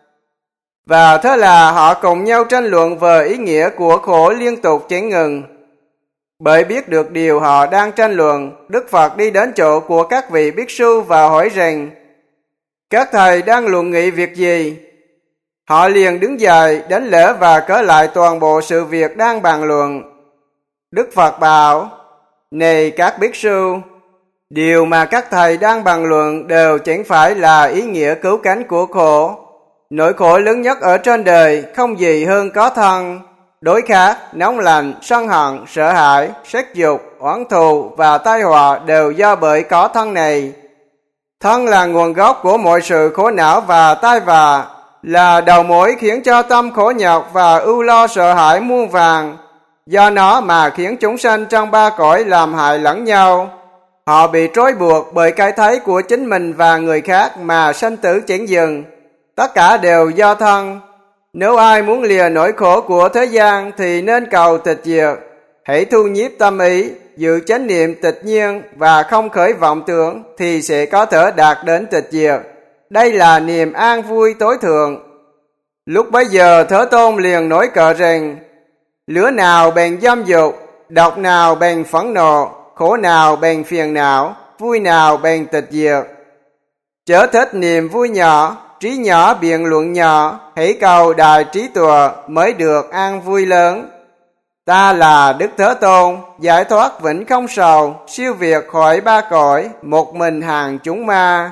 Và thế là họ cùng nhau tranh luận về ý nghĩa của khổ liên tục chẳng ngừng. Bởi biết được điều họ đang tranh luận, Đức Phật đi đến chỗ của các vị bhikkhu su và hỏi rằng: Các thầy đang luận nghị việc gì? Họ liền đứng dậy, đánh lễ và kể lại toàn bộ sự việc đang bàn luận. Đức Phật bảo: Này các bhikkhu su, điều mà các thầy đang bàn luận đều chẳng phải là ý nghĩa cứu cánh của khổ. Nỗi khổ lớn nhất ở trên đời không gì hơn có thân, đối khát, nóng lạnh, sân hận, sợ hãi, sắc dục, oán thù và tai họa đều do bởi có thân này. Thân là nguồn gốc của mọi sự khổ não và tai vạ, là đầu mối khiến cho tâm khổ nhọc và ưu lo sợ hãi muôn vàn. Do nó mà khiến chúng sanh trong 3 cõi làm hại lẫn nhau. Họ bị trói buộc bởi cái thấy của chính mình và người khác mà sanh tử chẳng dừng. Tất cả đều do thân. Nếu ai muốn lìa nỗi khổ của thế gian thì nên cầu tịch diệt. Hãy thu nhiếp tâm ý, giữ chánh niệm tịch nhiên và không khởi vọng tưởng thì sẽ có thể đạt đến tịch diệt. Đây là niềm an vui tối thượng. Lúc bấy giờ Thế Tôn liền nói cờ rằng: Lửa nào bèn dâm dục, độc nào bèn phẫn nộ, khổ nào bèn phiền não, vui nào bèn tịch diệt. Chớ thích niềm vui nhỏ, trí nhỏ biện luận nhỏ, hãy cầu đại trí tuệ mới được an vui lớn. Ta là Đức Thế Tôn, giải thoát vĩnh không sầu, siêu việt khỏi 3 cõi, một mình hàng chúng ma.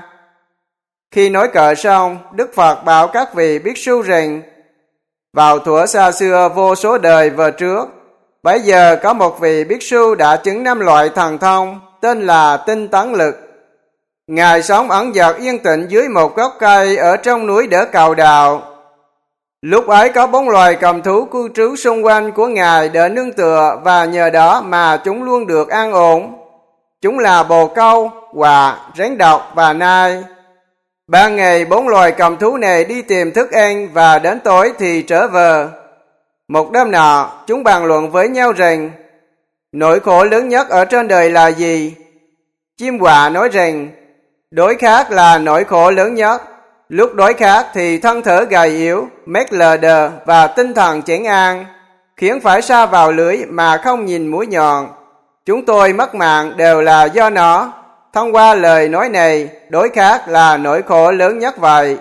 Khi nói cờ xong, Đức Phật bảo các vị bhikkhu su rằng: Vào thuở xa xưa vô số đời về trước, bấy giờ có một vị bhikkhu su đã chứng 5 loại thần thông, tên là Tinh Tấn Lực. Ngài sống ẩn dật yên tĩnh dưới một gốc cây ở trong núi để cầu đạo. Lúc ấy có 4 loài cầm thú cư trú xung quanh của Ngài để nương tựa, và nhờ đó mà chúng luôn được an ổn. Chúng là bồ câu, quạ, rắn độc và nai. Ban ngày 4 loài cầm thú này đi tìm thức ăn và đến tối thì trở về. Một đêm nọ, chúng bàn luận với nhau rằng: Nỗi khổ lớn nhất ở trên đời là gì? Chim quạ nói rằng: Đói khát là nỗi khổ lớn nhất. Lúc đói khát thì thân thể gầy yếu, mắt lờ đờ và tinh thần chán an, khiến phải sa vào lưới mà không nhìn mũi nhọn. chúng tôi mất mạng đều là do nó. Thông qua lời nói này, đối khác là nỗi khổ lớn nhất vậy.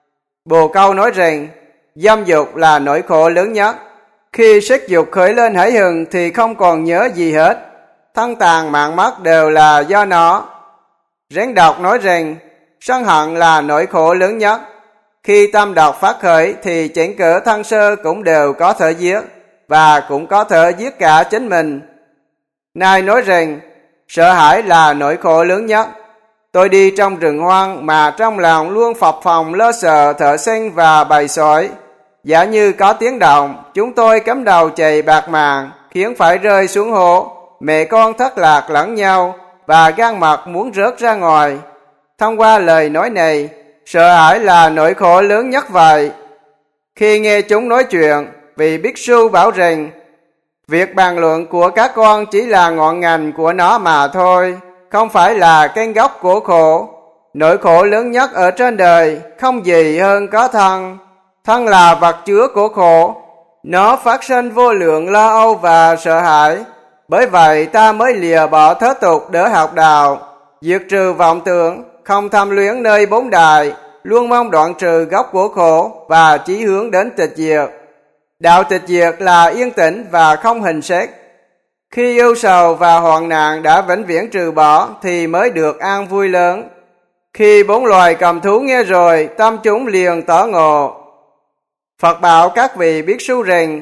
Bồ Câu nói rằng, dâm dục là nỗi khổ lớn nhất. Khi sắc dục khởi lên hãi hừng thì không còn nhớ gì hết. Thân tàn mạng mất đều là do nó. Rắn độc nói rằng, sân hận là nỗi khổ lớn nhất. Khi tâm độc phát khởi thì chẳng cỡ thân sơ cũng đều có thể giết, và cũng có thể giết cả chính mình. Nay nói rằng, sợ hãi là nỗi khổ lớn nhất. Tôi đi trong rừng hoang mà trong lòng luôn phập phồng lo sợ thợ săn và bầy sói. Giả như có tiếng động, chúng tôi cắm đầu chạy bạt mạng, khiến phải rơi xuống hố. Mẹ con thất lạc lẫn nhau, và gan mật muốn rớt ra ngoài. Thông qua lời nói này, sợ hãi là nỗi khổ lớn nhất vậy. Khi nghe chúng nói chuyện, vị Bhikksu bảo rằng, việc bàn luận của các con chỉ là ngọn ngành của nó mà thôi, không phải là cái gốc của khổ. Nỗi khổ lớn nhất ở trên đời không gì hơn có thân. Thân là vật chứa của khổ. Nó phát sinh vô lượng lo âu và sợ hãi. Bởi vậy ta mới lìa bỏ thế tục để học đạo, diệt trừ vọng tưởng, không tham luyến nơi bốn đài, luôn mong đoạn trừ gốc của khổ và chí hướng đến tịch diệt. Đạo tịch diệt là yên tĩnh và không hình xét. Khi ưu sầu và hoạn nạn đã vĩnh viễn trừ bỏ thì mới được an vui lớn. Khi bốn loài cầm thú nghe rồi, tâm chúng liền tỏ ngộ. Phật bảo các vị Bhikksu rằng,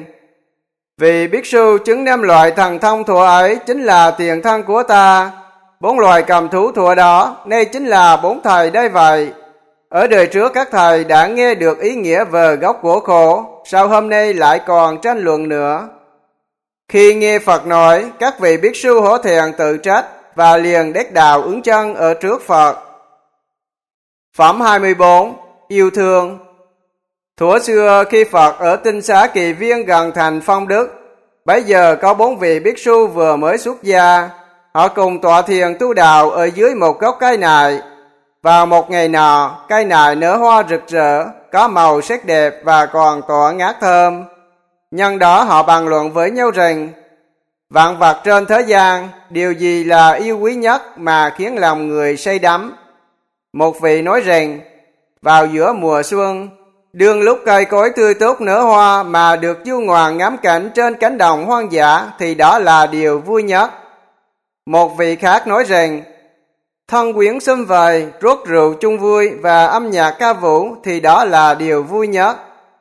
vì Bhikksu chứng 5 loại thần thông thuở ấy chính là tiền thân của ta. 4 loài cầm thú thuở đó, nay chính là 4 thầy đây vậy. Ở đời trước các thầy đã nghe được ý nghĩa về gốc của khổ, sao hôm nay lại còn tranh luận nữa? Khi nghe Phật nói, các vị Bhikksu hổ thẹn tự trách và liền đét đào ứng chân ở trước Phật. Phẩm 24. Yêu thương. Thuở xưa khi Phật ở Tinh Xá Kỳ Viên gần thành Phong Đức, bấy giờ có 4 vị Bhikksu vừa mới xuất gia. Họ cùng tọa thiền tu đạo ở dưới một gốc cây nại. Vào một ngày nọ, cây nại nở hoa rực rỡ, có màu sắc đẹp và còn tỏa ngát thơm. Nhân đó họ bàn luận với nhau rằng, vạn vật trên thế gian, điều gì là yêu quý nhất mà khiến lòng người say đắm? Một vị nói rằng, vào giữa mùa xuân, đương lúc cây cối tươi tốt nở hoa mà được du ngoạn ngắm cảnh trên cánh đồng hoang dã thì đó là điều vui nhất. Một vị khác nói rằng, thân quyến xum vầy, rốt rượu chung vui và âm nhạc ca vũ thì đó là điều vui nhất.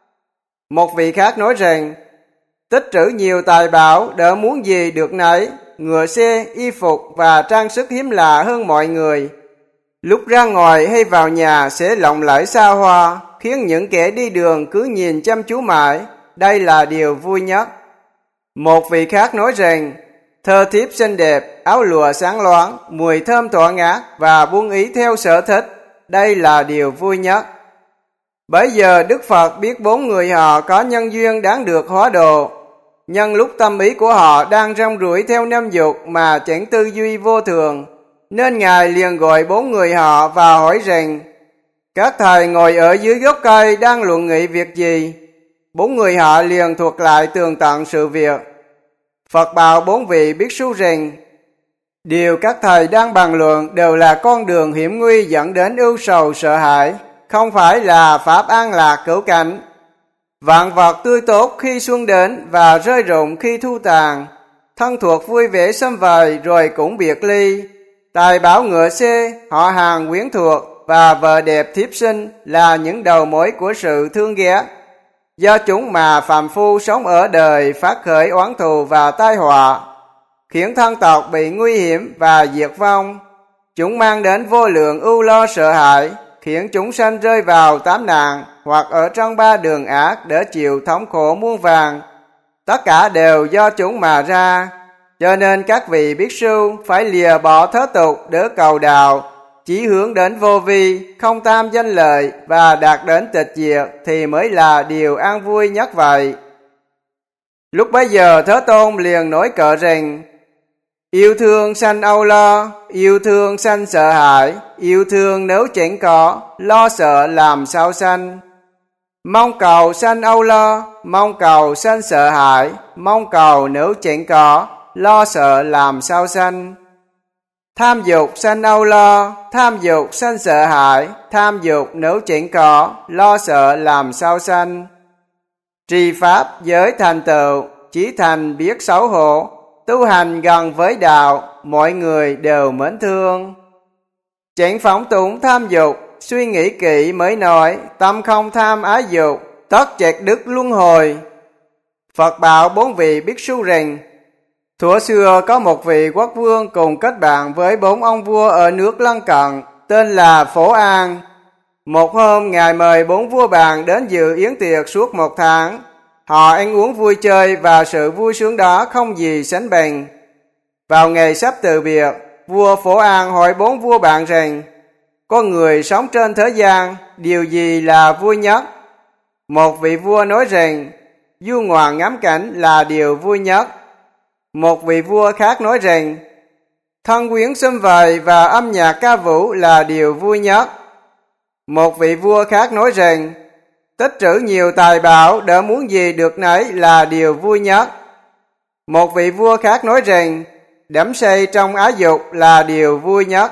Một vị khác nói rằng, tích trữ nhiều tài bảo đỡ muốn gì được nấy, ngựa xe, y phục và trang sức hiếm lạ hơn mọi người. Lúc ra ngoài hay vào nhà sẽ lộng lẫy xa hoa, khiến những kẻ đi đường cứ nhìn chăm chú mãi, đây là điều vui nhất. Một vị khác nói rằng, thơ thiếp xinh đẹp, áo lụa sáng loáng, mùi thơm tỏa ngát và buông ý theo sở thích, đây là điều vui nhất. Bấy giờ Đức Phật biết 4 người họ có nhân duyên đáng được hóa độ. Nhân lúc tâm ý của họ đang rong ruổi theo năm dục mà chẳng tư duy vô thường, nên Ngài liền gọi 4 người họ và hỏi rằng, các thầy ngồi ở dưới gốc cây đang luận nghị việc gì? 4 người họ liền thuật lại tường tận sự việc. Phật bảo 4 vị Bhikksu rằng, điều các thầy đang bàn luận đều là con đường hiểm nguy dẫn đến ưu sầu sợ hãi, không phải là pháp an lạc cửu cảnh. Vạn vật tươi tốt khi xuân đến và rơi rụng khi thu tàn, thân thuộc vui vẻ xâm vầy rồi cũng biệt ly. Tài bảo ngựa xe, họ hàng quyến thuộc và vợ đẹp thiếp sinh là những đầu mối của sự thương ghét. Do chúng mà phàm phu sống ở đời phát khởi oán thù và tai họa, khiến thân tộc bị nguy hiểm và diệt vong. Chúng mang đến vô lượng ưu lo sợ hãi, khiến chúng sanh rơi vào tám nạn hoặc ở trong 3 đường ác để chịu thống khổ muôn vàn. Tất cả đều do chúng mà ra. Cho nên các vị Bhikksu phải lìa bỏ thế tục để cầu đạo, chỉ hướng đến vô vi, không tham danh lợi và đạt đến tịch diệt thì mới là điều an vui nhất vậy. Lúc bấy giờ Thế Tôn liền nói cỡ rằng, yêu thương sanh âu lo, yêu thương sanh sợ hãi, yêu thương nếu chẳng có, lo sợ làm sao sanh. Mong cầu sanh âu lo, mong cầu sanh sợ hãi, mong cầu nếu chẳng có, lo sợ làm sao sanh. Tham dục sanh âu lo, tham dục sanh sợ hãi, tham dục nếu chẳng có, lo sợ làm sao sanh. Trì pháp giới thành tựu, chí thành biết xấu hổ, tu hành gần với đạo, mọi người đều mến thương. Chẳng phóng túng tham dục, suy nghĩ kỹ mới nói, tâm không tham ái dục, tất chẹt đức luân hồi. Phật bảo 4 vị bích su rằng, thuở xưa có một vị quốc vương cùng kết bạn với 4 ông vua ở nước lân cận, tên là Phổ An. Một hôm, Ngài mời 4 vua bạn đến dự yến tiệc suốt 1 tháng. Họ ăn uống vui chơi và sự vui sướng đó không gì sánh bằng. Vào ngày sắp từ biệt, vua Phổ An hỏi 4 vua bạn rằng, con người sống trên thế gian, điều gì là vui nhất? Một vị vua nói rằng, du ngoạn ngắm cảnh là điều vui nhất. Một vị vua khác nói rằng, thân quyến sum vầy và âm nhạc ca vũ là điều vui nhất. Một vị vua khác nói rằng, tích trữ nhiều tài bảo đỡ muốn gì được nấy là điều vui nhất. Một vị vua khác nói rằng, đắm say trong ái dục là điều vui nhất.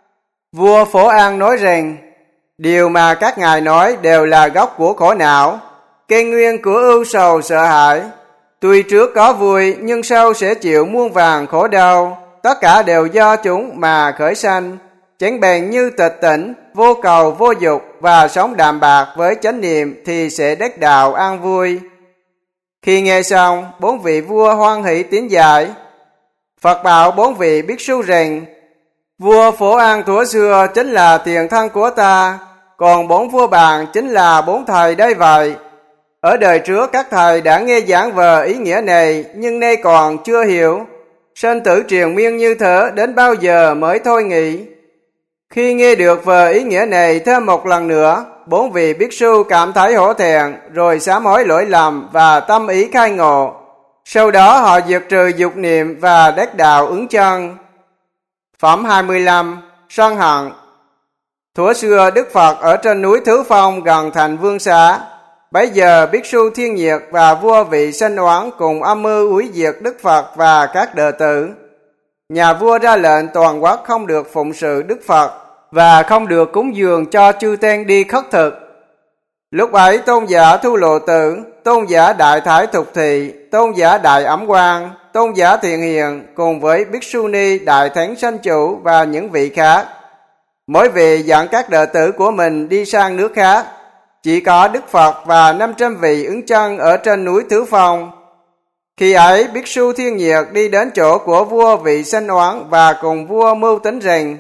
Vua Phổ An nói rằng, điều mà các ngài nói đều là gốc của khổ não, cây nguyên của ưu sầu sợ hãi. Tuy trước có vui nhưng sau sẽ chịu muôn vàn khổ đau, tất cả đều do chúng mà khởi sanh. Chẳng bèn như tịch tỉnh, vô cầu vô dục và sống đạm bạc với chánh niệm thì sẽ đắc đạo an vui. Khi nghe xong, 4 vị vua hoan hỷ tín giải. Phật bảo 4 vị bích su rằng, vua Phổ An thuở xưa chính là tiền thân của ta, còn 4 vua bạn chính là 4 thầy đây vậy. Ở đời trước các thầy đã nghe giảng về ý nghĩa này, nhưng nay còn chưa hiểu. Sinh tử triền miên như thế đến bao giờ mới thôi nghỉ? Khi nghe được về ý nghĩa này thêm một lần nữa, 4 vị bích su cảm thấy hổ thẹn, rồi sám hối lỗi lầm và tâm ý khai ngộ. Sau đó họ diệt trừ dục niệm và đắc đạo ứng chân. Phẩm 25. Sân hận. Thuở xưa Đức Phật ở trên núi Thứ Phong gần thành Vương Xá. Bấy giờ bích su Thiên Nhiệt và vua Vị Sanh Oán cùng âm mưu hủy diệt Đức Phật và các đệ tử. Nhà vua ra lệnh toàn quốc không được phụng sự Đức Phật và không được cúng dường cho chư tiên đi khất thực. Lúc ấy tôn giả Thu Lộ Tử, tôn giả Đại Thái Thục Thị, tôn giả Đại Ẩm Quang, tôn giả Thiện Hiền cùng với Bích Su Ni, Đại Thánh Sanh Chủ và những vị khác, mỗi vị dẫn các đệ tử của mình đi sang nước khác. Chỉ có Đức Phật và 500 vị ứng chân ở trên núi Thứ Phong. Khi ấy Bích Su Thiên Nhiệt đi đến chỗ của vua Vị Sanh Oán và cùng vua mưu tính rằng,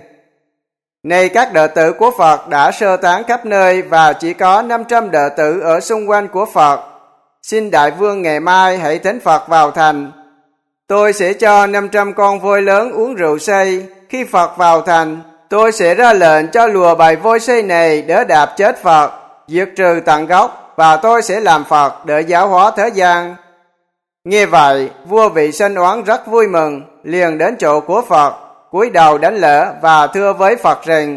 nay các đệ tử của Phật đã sơ tán khắp nơi và chỉ có 500 đệ tử ở xung quanh của Phật. Xin đại vương ngày mai hãy thỉnh Phật vào thành. Tôi sẽ cho 500 con voi lớn uống rượu say. Khi Phật vào thành, tôi sẽ ra lệnh cho lùa bầy voi say này để đạp chết Phật, diệt trừ tận gốc, và tôi sẽ làm Phật để giáo hóa thế gian. Nghe vậy, vua Vị Sanh Oán rất vui mừng, liền đến chỗ của Phật, cúi đầu đánh lễ và thưa với Phật rằng,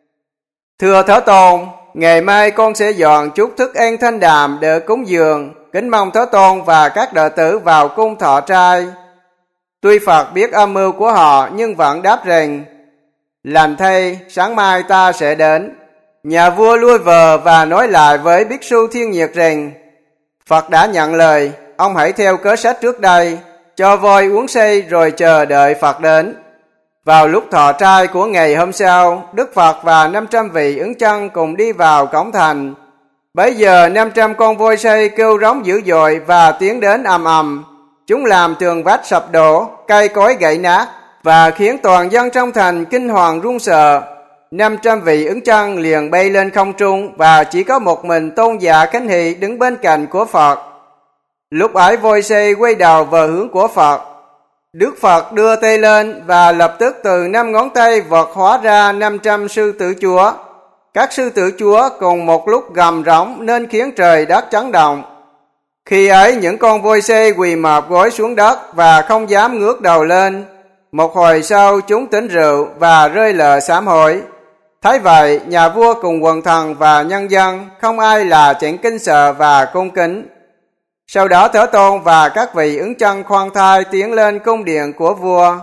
thưa Thế Tôn, ngày mai con sẽ dọn chút thức ăn thanh đạm để cúng dường, kính mong Thế Tôn và các đệ tử vào cung thọ trai. Tuy Phật biết âm mưu của họ nhưng vẫn đáp rằng, lành thay, sáng mai ta sẽ đến. Nhà vua lui về và nói lại với Bích Su Thiên Nhiệt rằng, Phật đã nhận lời, ông hãy theo kế sách trước đây, cho voi uống say rồi chờ đợi Phật đến. Vào lúc thọ trai của ngày hôm sau, Đức Phật và 500 vị ứng chân cùng đi vào cổng thành. Bấy giờ 500 con voi say kêu rống dữ dội và tiến đến ầm ầm. Chúng làm tường vách sập đổ, cây cối gãy nát và khiến toàn dân trong thành kinh hoàng run sợ. 500 vị ứng chân liền bay lên không trung và chỉ có một mình tôn giả Khánh Hỷ đứng bên cạnh của Phật. Lúc ấy voi say quay đầu về hướng của Phật. Đức Phật đưa tay lên và lập tức từ 5 ngón tay vọt hóa ra 500 sư tử chúa. Các sư tử chúa cùng một lúc gầm rống nên khiến trời đất chấn động. Khi ấy những con voi xe quỳ mọp gối xuống đất và không dám ngước đầu lên. Một hồi sau chúng tỉnh rượu và rơi lệ sám hối. Thấy vậy, nhà vua cùng quần thần và nhân dân không ai là chẳng kinh sợ và cung kính. Sau đó Thế Tôn và các vị ứng chân khoan thai tiến lên cung điện của vua.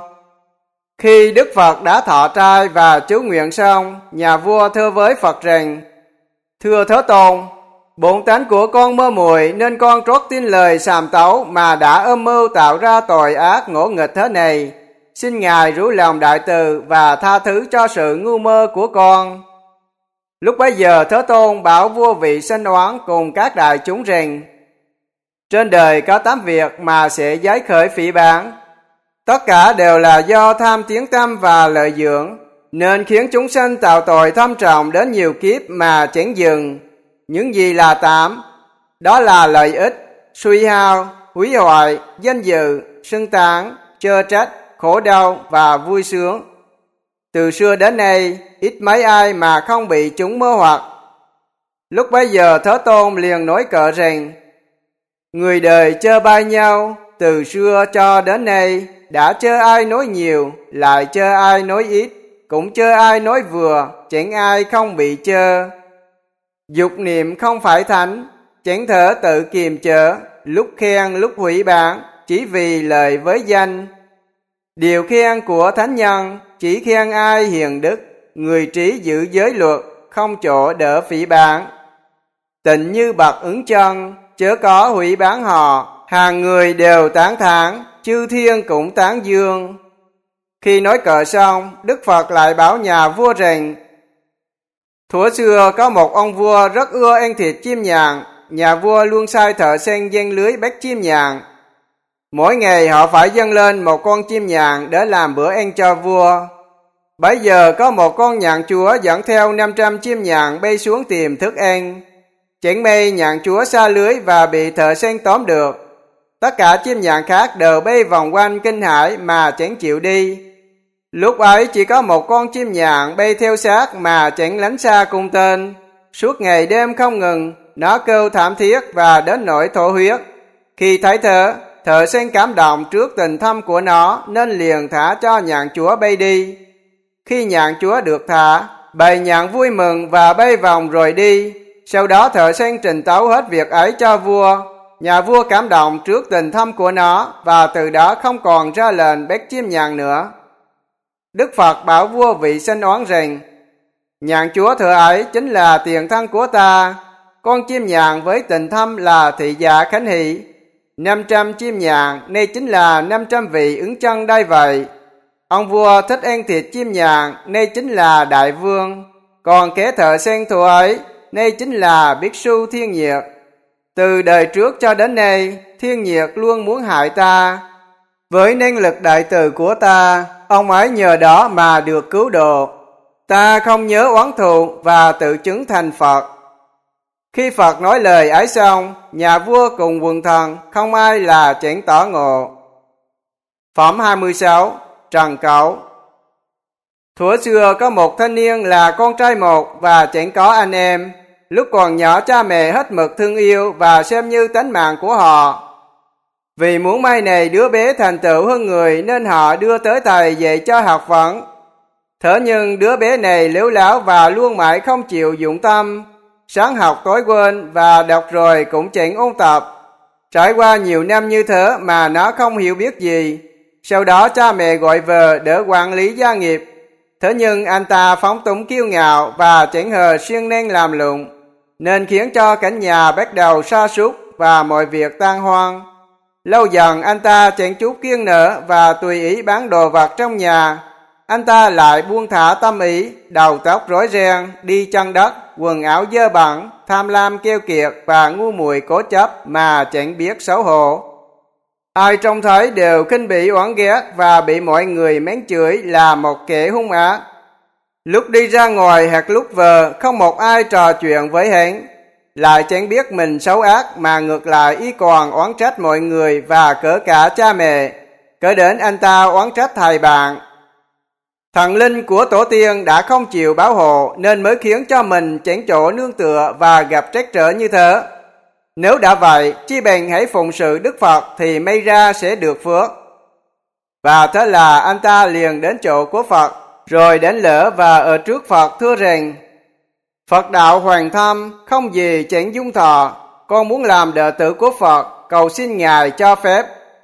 Khi Đức Phật đã thọ trai và chú nguyện xong, nhà vua thưa với Phật rằng: Thưa Thế Tôn, bổn tánh của con mơ muội nên con trót tin lời sàm tấu mà đã âm mưu tạo ra tội ác ngỗ nghịch thế này. Xin Ngài rủ lòng đại từ và tha thứ cho sự ngu mơ của con. Lúc bấy giờ Thế Tôn bảo vua Vị Sanh Oán cùng các đại chúng rằng: Trên đời có 8 việc mà sẽ giấy khởi phỉ báng. Tất cả đều là do tham tiếng tăm và lợi dưỡng, nên khiến chúng sanh tạo tội thâm trọng đến nhiều kiếp mà chẳng dừng. Những gì là 8? Đó là lợi ích, suy hao, hủy hoại, danh dự, xưng tán, chơ trách, khổ đau và vui sướng. Từ xưa đến nay, ít mấy ai mà không bị chúng mê hoặc. Lúc bấy giờ Thế Tôn liền nói cỡ rằng: Người đời chơ bai nhau, từ xưa cho đến nay, đã chơ ai nói nhiều, lại chơ ai nói ít, cũng chơ ai nói vừa, chẳng ai không bị chơ. Dục niệm không phải thánh, chẳng thể tự kiềm chế, lúc khen lúc hủy báng, chỉ vì lời với danh. Điều khen của thánh nhân, chỉ khen ai hiền đức, người trí giữ giới luật, không chỗ đỡ phỉ báng. Tịnh như bậc ứng chân, chớ có hủy báng họ, hàng người đều tán thán, chư thiên cũng tán dương. Khi nói cỡ xong, Đức Phật lại bảo nhà vua rằng: Thuở xưa có một ông vua rất ưa ăn thịt chim nhạn, nhà vua luôn sai thợ săn giăng lưới bắt chim nhạn. Mỗi ngày họ phải dâng lên một con chim nhạn để làm bữa ăn cho vua. Bấy giờ có một con nhạn chúa dẫn theo 500 chim nhạn bay xuống tìm thức ăn. Chẳng may nhạn chúa sa lưới và bị thợ săn tóm được. Tất cả chim nhạn khác đều bay vòng quanh kinh hãi mà chẳng chịu đi. Lúc ấy chỉ có một con chim nhạn bay theo sát mà chẳng lánh xa cung tên. Suốt ngày đêm không ngừng, nó kêu thảm thiết và đến nỗi thổ huyết. Khi thấy thế, thợ săn cảm động trước tình thâm của nó nên liền thả cho nhạn chúa bay đi. Khi nhạn chúa được thả, bầy nhạn vui mừng và bay vòng rồi đi. Sau đó thợ săn trình tấu hết việc ấy cho vua. Nhà vua cảm động trước tình thâm của nó và từ đó không còn ra lệnh bắt chim nhạn nữa. Đức Phật bảo vua Vị Sanh Oán rằng: Nhạn chúa thừa ấy chính là tiền thân của ta. Con chim nhạn với tình thâm là thị giả khánh hỷ. 500 chim nhạn nay chính là 500 vị ứng chân đây vậy. Ông vua thích ăn thịt chim nhạn nay chính là đại vương. Còn kẻ thợ săn thù ấy nay chính là Bhikkhu Thiên Nhiệt. Từ đời trước cho đến nay, Thiên Nhiệt luôn muốn hại ta. Với năng lực đại từ của ta, ông ấy nhờ đó mà được cứu độ. Ta không nhớ oán thù và tự chứng thành Phật. Khi Phật nói lời ấy xong, nhà vua cùng quần thần không ai là chẳng tỏ ngộ. Phẩm 26. Trần Cẩu. Thuở xưa có một thanh niên là con trai một và chẳng có anh em. Lúc còn nhỏ cha mẹ hết mực thương yêu và xem như tánh mạng của họ. Vì muốn mai này đứa bé thành tựu hơn người nên họ đưa tới thầy dạy cho học vấn. Thế nhưng đứa bé này lếu láo và luôn mãi không chịu dụng tâm. Sáng học tối quên và đọc rồi cũng chẳng ôn tập. Trải qua nhiều năm như thế mà nó không hiểu biết gì. Sau đó cha mẹ gọi về để quản lý gia nghiệp. Thế nhưng anh ta phóng túng kiêu ngạo và chẳng hề siêng năng làm lụng, nên khiến cho cảnh nhà bắt đầu sa sút và mọi việc tan hoang. Lâu dần anh ta chẳng chút kiêng nở và tùy ý bán đồ vật trong nhà. Anh ta lại buông thả tâm ý, đầu tóc rối ren, đi chân đất, quần áo dơ bẩn, tham lam keo kiệt và ngu muội cố chấp mà chẳng biết xấu hổ. Ai trông thấy đều khinh bỉ oán ghét và bị mọi người mắng chửi là một kẻ hung ác. Lúc đi ra ngoài hoặc lúc về không một ai trò chuyện với hắn. Lại chẳng biết mình xấu ác mà ngược lại y còn oán trách mọi người và kể cả cha mẹ. Kể đến anh ta oán trách thầy bạn. Thần linh của tổ tiên đã không chịu bảo hộ nên mới khiến cho mình chẳng chỗ nương tựa và gặp trắc trở như thế. Nếu đã vậy, chi bằng hãy phụng sự Đức Phật thì may ra sẽ được phước. Và thế là anh ta liền đến chỗ của Phật, rồi đến lễ và ở trước Phật thưa rằng: Phật đạo hoàng thâm, không gì chẳng dung thọ, con muốn làm đệ tử của Phật, cầu xin Ngài cho phép.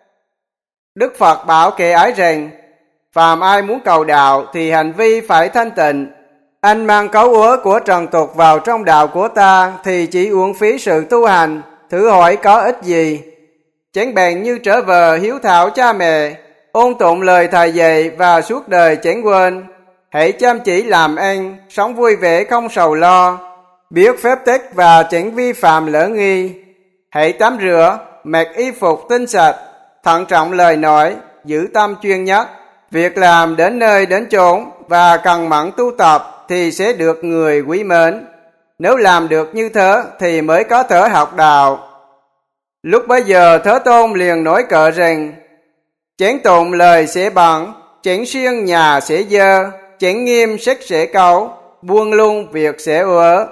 Đức Phật bảo kẻ ấy rằng, phàm ai muốn cầu đạo thì hành vi phải thanh tịnh. Anh mang cấu úa của trần tục vào trong đạo của ta thì chỉ uổng phí sự tu hành, thử hỏi có ích gì. Chẳng bèn như trở về hiếu thảo cha mẹ, ôn tụng lời thầy dạy và suốt đời chẳng quên. Hãy chăm chỉ làm ăn, sống vui vẻ không sầu lo, biết phép tắc và chẳng vi phạm lỡ nghi. Hãy tắm rửa, mặc y phục tinh sạch, thận trọng lời nói, giữ tâm chuyên nhất, việc làm đến nơi đến chốn và cần mẫn tu tập thì sẽ được người quý mến. Nếu làm được như thế thì mới có thể học đạo. Lúc bấy giờ Thế Tôn liền nói cỡ rằng, chén tụng lời sẽ bẩn, chén siêng nhà sẽ dơ, chén nghiêm sách sẽ cấu, buông lung việc sẽ uớ.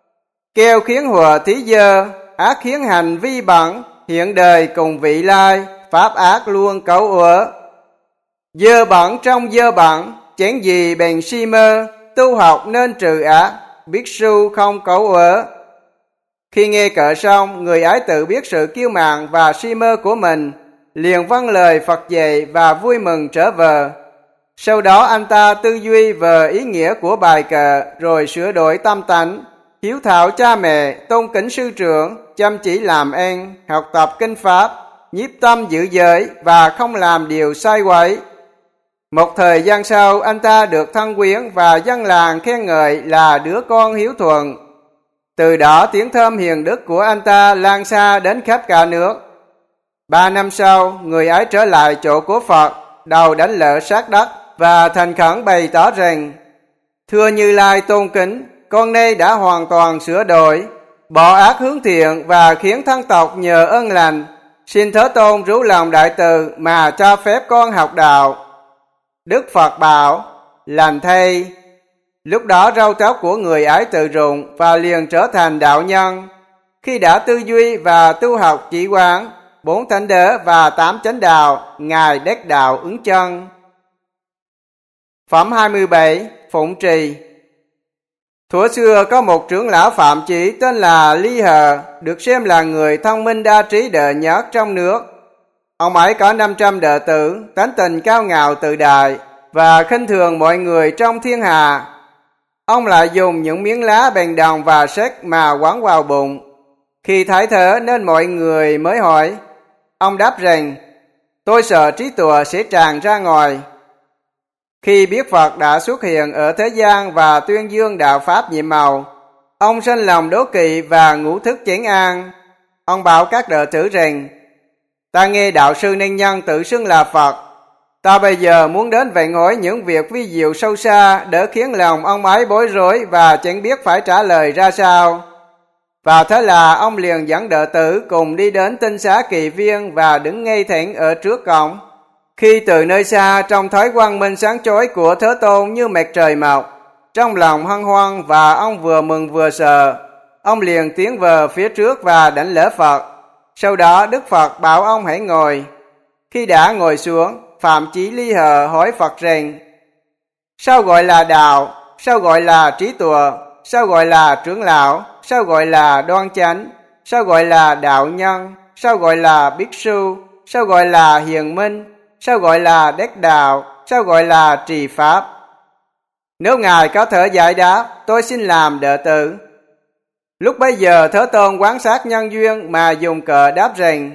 Kêu khiến hùa thí dơ, ác khiến hành vi bẩn, hiện đời cùng vị lai, pháp ác luôn cấu uớ. Dơ bẩn trong dơ bẩn, chén gì bèn si mơ, tu học nên trừ ác, biết su không cấu uớ. Khi nghe cỡ xong, người ấy tự biết sự kiêu mạn và si mơ của mình, liền vâng lời Phật dạy và vui mừng trở về. Sau đó anh ta tư duy về ý nghĩa của bài kệ, rồi sửa đổi tâm tánh, hiếu thảo cha mẹ, tôn kính sư trưởng, chăm chỉ làm ăn, học tập kinh pháp, nhiếp tâm giữ giới và không làm điều sai quấy. Một thời gian sau, anh ta được thân quyến và dân làng khen ngợi là đứa con hiếu thuận. Từ đó tiếng thơm hiền đức của anh ta lan xa đến khắp cả nước. 3 năm sau, người ấy trở lại chỗ của Phật, đầu đánh lễ sát đất và thành khẩn bày tỏ rằng, thưa Như Lai tôn kính, con nay đã hoàn toàn sửa đổi, bỏ ác hướng thiện và khiến thân tộc nhờ ơn lành. Xin Thế Tôn rủ lòng đại từ mà cho phép con học đạo. Đức Phật bảo, lành thay. Lúc đó râu tóc của người ấy tự rụng và liền trở thành đạo nhân. Khi đã tư duy và tu học chỉ quán, 4 thánh đế và 8 chánh đạo, Ngài đắc đạo ứng chân. Phẩm 27. Phụng trì. Thuở xưa có một trưởng lão phạm chỉ tên là Ly Hờ, được xem là người thông minh đa trí đệ nhất trong nước. Ông ấy có 500 đệ tử, tánh tình cao ngạo tự đại và khinh thường mọi người trong thiên hạ. Ông lại dùng những miếng lá bằng đồng và sét mà quấn vào bụng. Khi thấy thế nên mọi người mới hỏi. Ông đáp rằng, tôi sợ trí tuệ sẽ tràn ra ngoài. Khi biết Phật đã xuất hiện ở thế gian và tuyên dương đạo pháp nhiệm màu, ông sinh lòng đố kỵ và ngũ thức chán an. Ông bảo các đệ tử rằng, ta nghe đạo sư Ninh Nhân tự xưng là Phật. Ta bây giờ muốn đến vạn hỏi những việc vi diệu sâu xa để khiến lòng ông ấy bối rối và chẳng biết phải trả lời ra sao. Và thế là ông liền dẫn đệ tử cùng đi đến tinh xá Kỳ Viên và đứng ngay thẳng ở trước cổng. Khi từ nơi xa trông thấy quang minh sáng chói của Thế Tôn như mặt trời mọc, trong lòng hân hoan và ông vừa mừng vừa sợ, ông liền tiến về phía trước và đảnh lễ Phật. Sau đó Đức Phật bảo ông hãy ngồi. Khi đã ngồi xuống, Phạm Chí Ly Hờ hỏi Phật rằng, sao gọi là đạo, sao gọi là trí tuệ, sao gọi là trưởng lão, sao gọi là đoan chánh, sao gọi là đạo nhân, sao gọi là bích su, sao gọi là hiền minh, sao gọi là đắc đạo, sao gọi là trì pháp. Nếu Ngài có thể giải đáp, tôi xin làm đệ tử. Lúc bấy giờ Thế Tôn quan sát nhân duyên mà dùng cờ đáp rằng,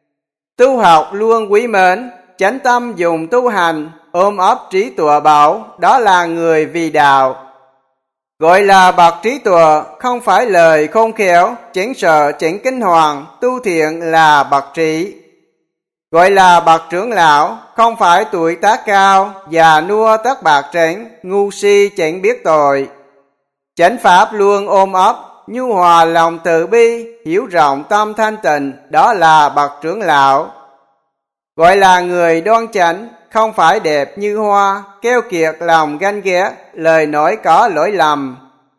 tu học luôn quý mến, chánh tâm dùng tu hành, ôm ấp trí tuệ bảo, đó là người vì đạo. Gọi là bậc trí tuệ, không phải lời khôn khéo, chẳng sợ chẳng kinh hoàng, tu thiện là bậc trí. Gọi là bậc trưởng lão, không phải tuổi tác cao, già nua tất bạc trắng, ngu si chẳng biết tội. Chánh pháp luôn ôm ấp, nhu hòa lòng từ bi, hiểu rộng tâm thanh tịnh, đó là bậc trưởng lão. Gọi là người đoan chánh, không phải đẹp như hoa, keo kiệt lòng ganh ghét, lời nói có lỗi lầm.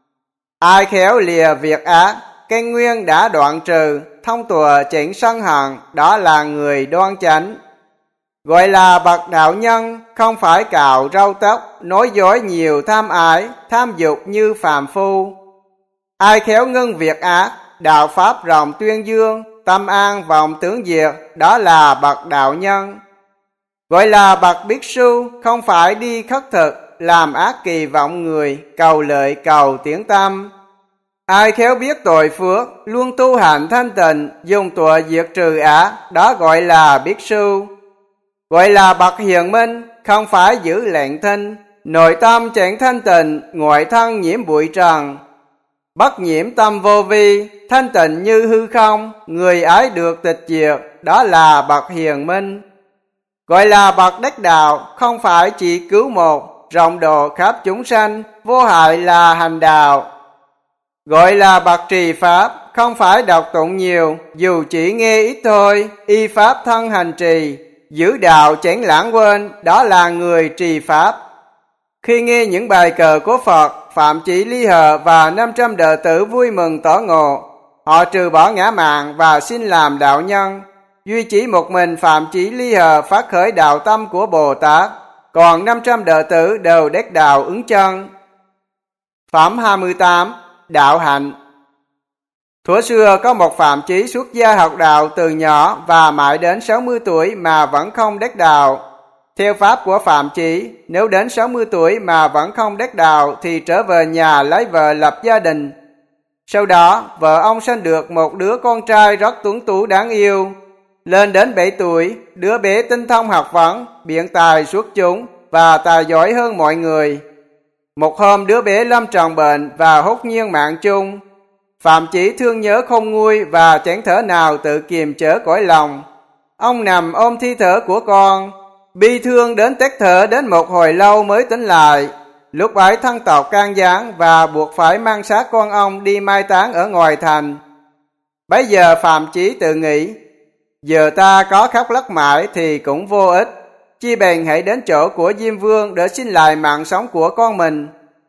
Ai khéo lìa việc ác, căn nguyên đã đoạn trừ, thông tuệ chẳng sân hận, đó là người đoan chánh. Gọi là bậc đạo nhân, không phải cạo râu tóc, nói dối nhiều tham ái, tham dục như phàm phu. Ai khéo ngưng việc ác, đạo pháp rộng tuyên dương, tâm an vọng tướng diệt, đó là bậc đạo nhân. Gọi là bậc bhikshu không phải đi khất thực, làm ác kỳ vọng người, cầu lợi cầu tiếng tâm. Ai khéo biết tội phước, luôn tu hành thanh tịnh, dùng tuệ diệt trừ ác, đó gọi là bhikshu. Gọi là bậc hiền minh, không phải giữ lệnh thinh, nội tâm chẳng thanh tịnh, ngoại thân nhiễm bụi trần. Bất nhiễm tâm vô vi, thanh tịnh như hư không, người ấy được tịch diệt, đó là bậc hiền minh. Gọi là bậc đắc đạo, không phải chỉ cứu một, rộng độ khắp chúng sanh, vô hại là hành đạo. Gọi là bậc trì pháp, không phải đọc tụng nhiều, dù chỉ nghe ít thôi, y pháp thân hành trì, giữ đạo chẳng lãng quên, đó là người trì pháp. Khi nghe những bài cờ của Phật, Phạm Chỉ Ly Hờ và 500 đệ tử vui mừng tỏ ngộ, họ trừ bỏ ngã mạn và xin làm đạo nhân. Duy chỉ một mình Phạm Chỉ Ly Hờ phát khởi đạo tâm của Bồ Tát, còn 500 đệ tử đều đắc đạo ứng chân. Phẩm 28. Đạo hạnh. Thuở xưa có một Phạm Chí xuất gia học đạo từ nhỏ và mãi đến 60 tuổi mà vẫn không đắc đạo. Theo pháp của Phạm Chí, nếu đến 60 tuổi mà vẫn không đắc đạo thì trở về nhà lấy vợ lập gia đình. Sau đó, vợ ông sinh được một đứa con trai rất tuấn tú đáng yêu. Lên đến 7 tuổi, đứa bé tinh thông học vấn, biện tài xuất chúng và tài giỏi hơn mọi người. Một hôm đứa bé lâm trọng bệnh và hốt nhiên mạng chung. Phạm Chỉ thương nhớ không nguôi và chẳng thể nào tự kiềm chế cõi lòng. Ông nằm ôm thi thể của con, bi thương đến tét thở đến một hồi lâu mới tỉnh lại. Lúc ấy thân tộc can gián và buộc phải mang xác con ông đi mai táng ở ngoài thành. Bấy giờ Phạm Chí tự nghĩ, giờ ta có khóc lóc mãi thì cũng vô ích, chi bèn hãy đến chỗ của Diêm Vương để xin lại mạng sống của con mình.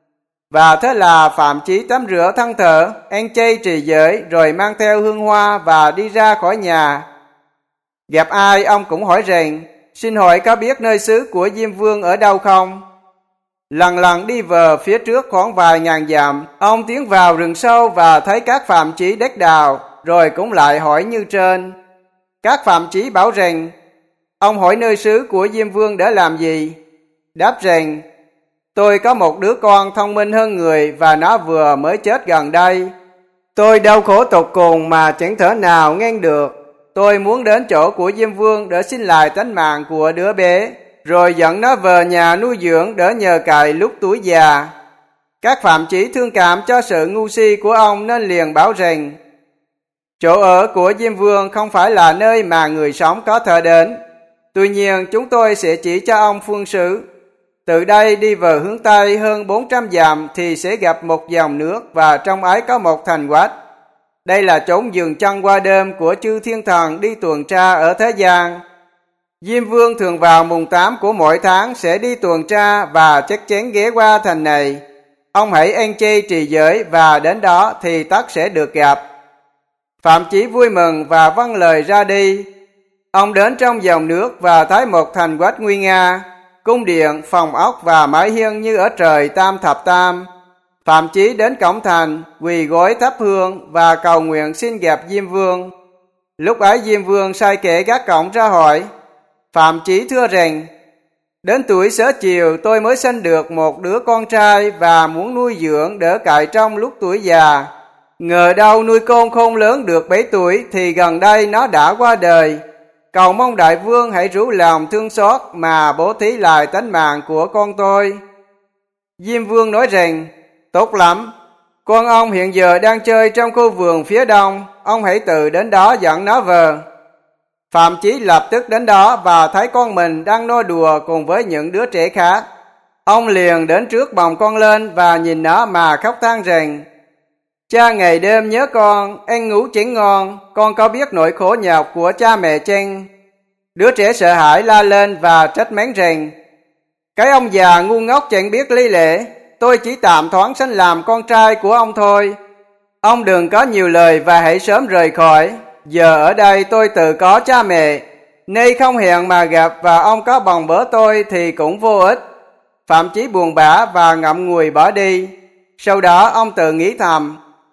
Và thế là Phạm Chí tắm rửa thân thể, ăn chay trì giới, rồi mang theo hương hoa và đi ra khỏi nhà. Gặp ai ông cũng hỏi rằng, xin hỏi có biết nơi xứ của Diêm Vương ở đâu không? Lần lần đi về phía trước khoảng vài ngàn dặm, ông tiến vào rừng sâu và thấy các Phạm Chí đắc đạo, rồi cũng lại hỏi như trên. Các Phạm Chí bảo rằng, ông hỏi nơi xứ của Diêm Vương để làm gì? Đáp rằng, tôi có một đứa con thông minh hơn người và nó vừa mới chết gần đây. Tôi đau khổ tột cùng mà chẳng thể nào ngăn được. Tôi muốn đến chỗ của Diêm Vương để xin lại tánh mạng của đứa bé, rồi dẫn nó về nhà nuôi dưỡng để nhờ cậy lúc tuổi già. Các Phạm Chí thương cảm cho sự ngu si của ông nên liền bảo rằng, chỗ ở của Diêm Vương không phải là nơi mà người sống có thể đến. Tuy nhiên chúng tôi sẽ chỉ cho ông phương xứ. Từ đây đi về hướng Tây hơn 400 dặm thì sẽ gặp một dòng nước và trong ấy có một thành quách. Đây là chốn dừng chân qua đêm của chư thiên thần đi tuần tra ở thế gian. Diêm Vương thường vào mùng 8 của mỗi tháng sẽ đi tuần tra và chắc chắn ghé qua thành này. Ông hãy ăn chay trì giới và đến đó thì tất sẽ được gặp. Phạm Chí vui mừng và vâng lời ra đi. Ông đến trong dòng nước và thấy một thành quách nguy nga, cung điện, phòng ốc và mái hiên như ở trời Tam Thập Tam. Phạm Chí đến cổng thành, quỳ gối thắp hương và cầu nguyện xin gặp Diêm Vương. Lúc ấy Diêm Vương sai kẻ gác cổng ra hỏi. Phạm Chí thưa rằng, đến tuổi xế chiều tôi mới sinh được một đứa con trai và muốn nuôi dưỡng đỡ cậy trong lúc tuổi già. Ngờ đâu nuôi con khôn lớn được 7 tuổi thì gần đây nó đã qua đời. Cầu mong đại vương hãy rủ lòng thương xót mà bố thí lại tánh mạng của con tôi. Diêm Vương nói rằng, tốt lắm, con ông hiện giờ đang chơi trong khu vườn phía đông, ông hãy tự đến đó dẫn nó về. Phạm Chí lập tức đến đó và thấy con mình đang nói đùa cùng với những đứa trẻ khác. Ông liền đến trước bồng con lên và nhìn nó mà khóc than rằng, cha ngày đêm nhớ con, ăn ngủ chẳng ngon, con có biết nỗi khổ nhọc của cha mẹ chăng? Đứa trẻ sợ hãi la lên và trách mắng rằng, cái ông già ngu ngốc chẳng biết lý lẽ, tôi chỉ tạm thoáng sanh làm con trai của ông thôi. Ông đừng có nhiều lời và hãy sớm rời khỏi. Giờ ở đây tôi tự có cha mẹ, nay không hẹn mà gặp và ông có bồng bớ tôi thì cũng vô ích. Phạm Chí buồn bã và ngậm ngùi bỏ đi. Sau đó ông tự nghĩ thầm,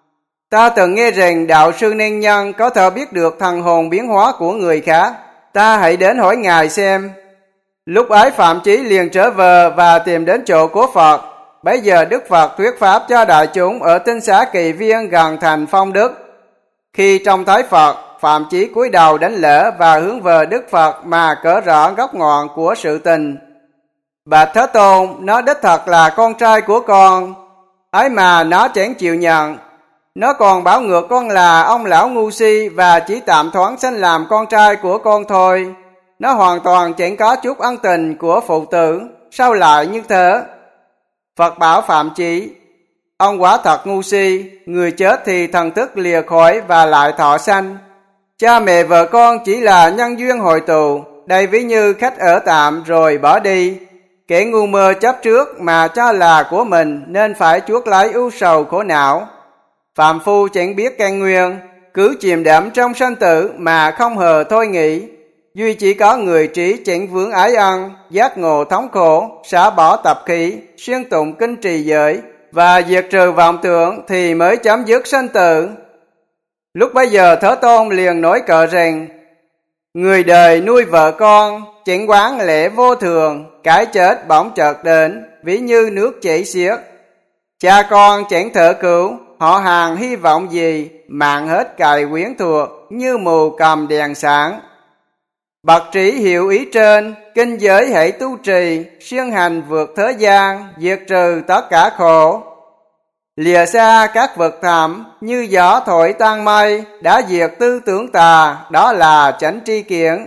Ta từng nghe rằng đạo sư Nên Nhân có thể biết được thần hồn biến hóa của người khác. Ta hãy đến hỏi Ngài xem. Lúc ấy Phạm Chí liền trở về và tìm đến chỗ của Phật. Bấy giờ Đức Phật thuyết pháp cho đại chúng ở tinh xá Kỳ Viên gần thành Phong Đức. Khi trông thấy Phật, Phạm Chí cúi đầu đánh lễ và hướng về Đức Phật mà cỡ rõ gốc ngọn của sự tình. Bạch Thế Tôn, nó đích thật là con trai của con, ấy mà nó chẳng chịu nhận. Nó còn bảo ngược con là ông lão ngu si và chỉ tạm thoáng sanh làm con trai của con thôi. Nó hoàn toàn chẳng có chút ân tình của phụ tử, sao lại như thế? Phật bảo Phạm Chí, ông quả thật ngu si, người chết thì thần thức lìa khỏi và lại thọ sanh. Cha mẹ vợ con chỉ là nhân duyên hội tụ, đây ví như khách ở tạm rồi bỏ đi. Kẻ ngu mơ chấp trước mà cho là của mình nên phải chuốc lấy ưu sầu khổ não. Phạm phu chẳng biết căn nguyên, cứ chìm đắm trong sanh tử mà không hề thôi nghĩ. Duy chỉ có người trí chẳng vướng ái ân, giác ngộ thống khổ, xả bỏ tập khí, xuyên tụng kinh trì giới và diệt trừ vọng tưởng thì mới chấm dứt sanh tử. Lúc bấy giờ Thế Tôn liền nói cờ rằng, người đời nuôi vợ con, chẳng quán lẽ vô thường, cái chết bỗng chợt đến, ví như nước chảy xiết. Cha con chẳng thể cứu, họ hàng hy vọng gì, mạng hết cài quyến thuộc, như mù cầm đèn sáng. Bậc trí hiểu ý trên, kinh giới hãy tu trì, siêng hành vượt thế gian, diệt trừ tất cả khổ. Lìa xa các vực thẳm, như gió thổi tan mây, đã diệt tư tưởng tà, đó là chánh tri kiến.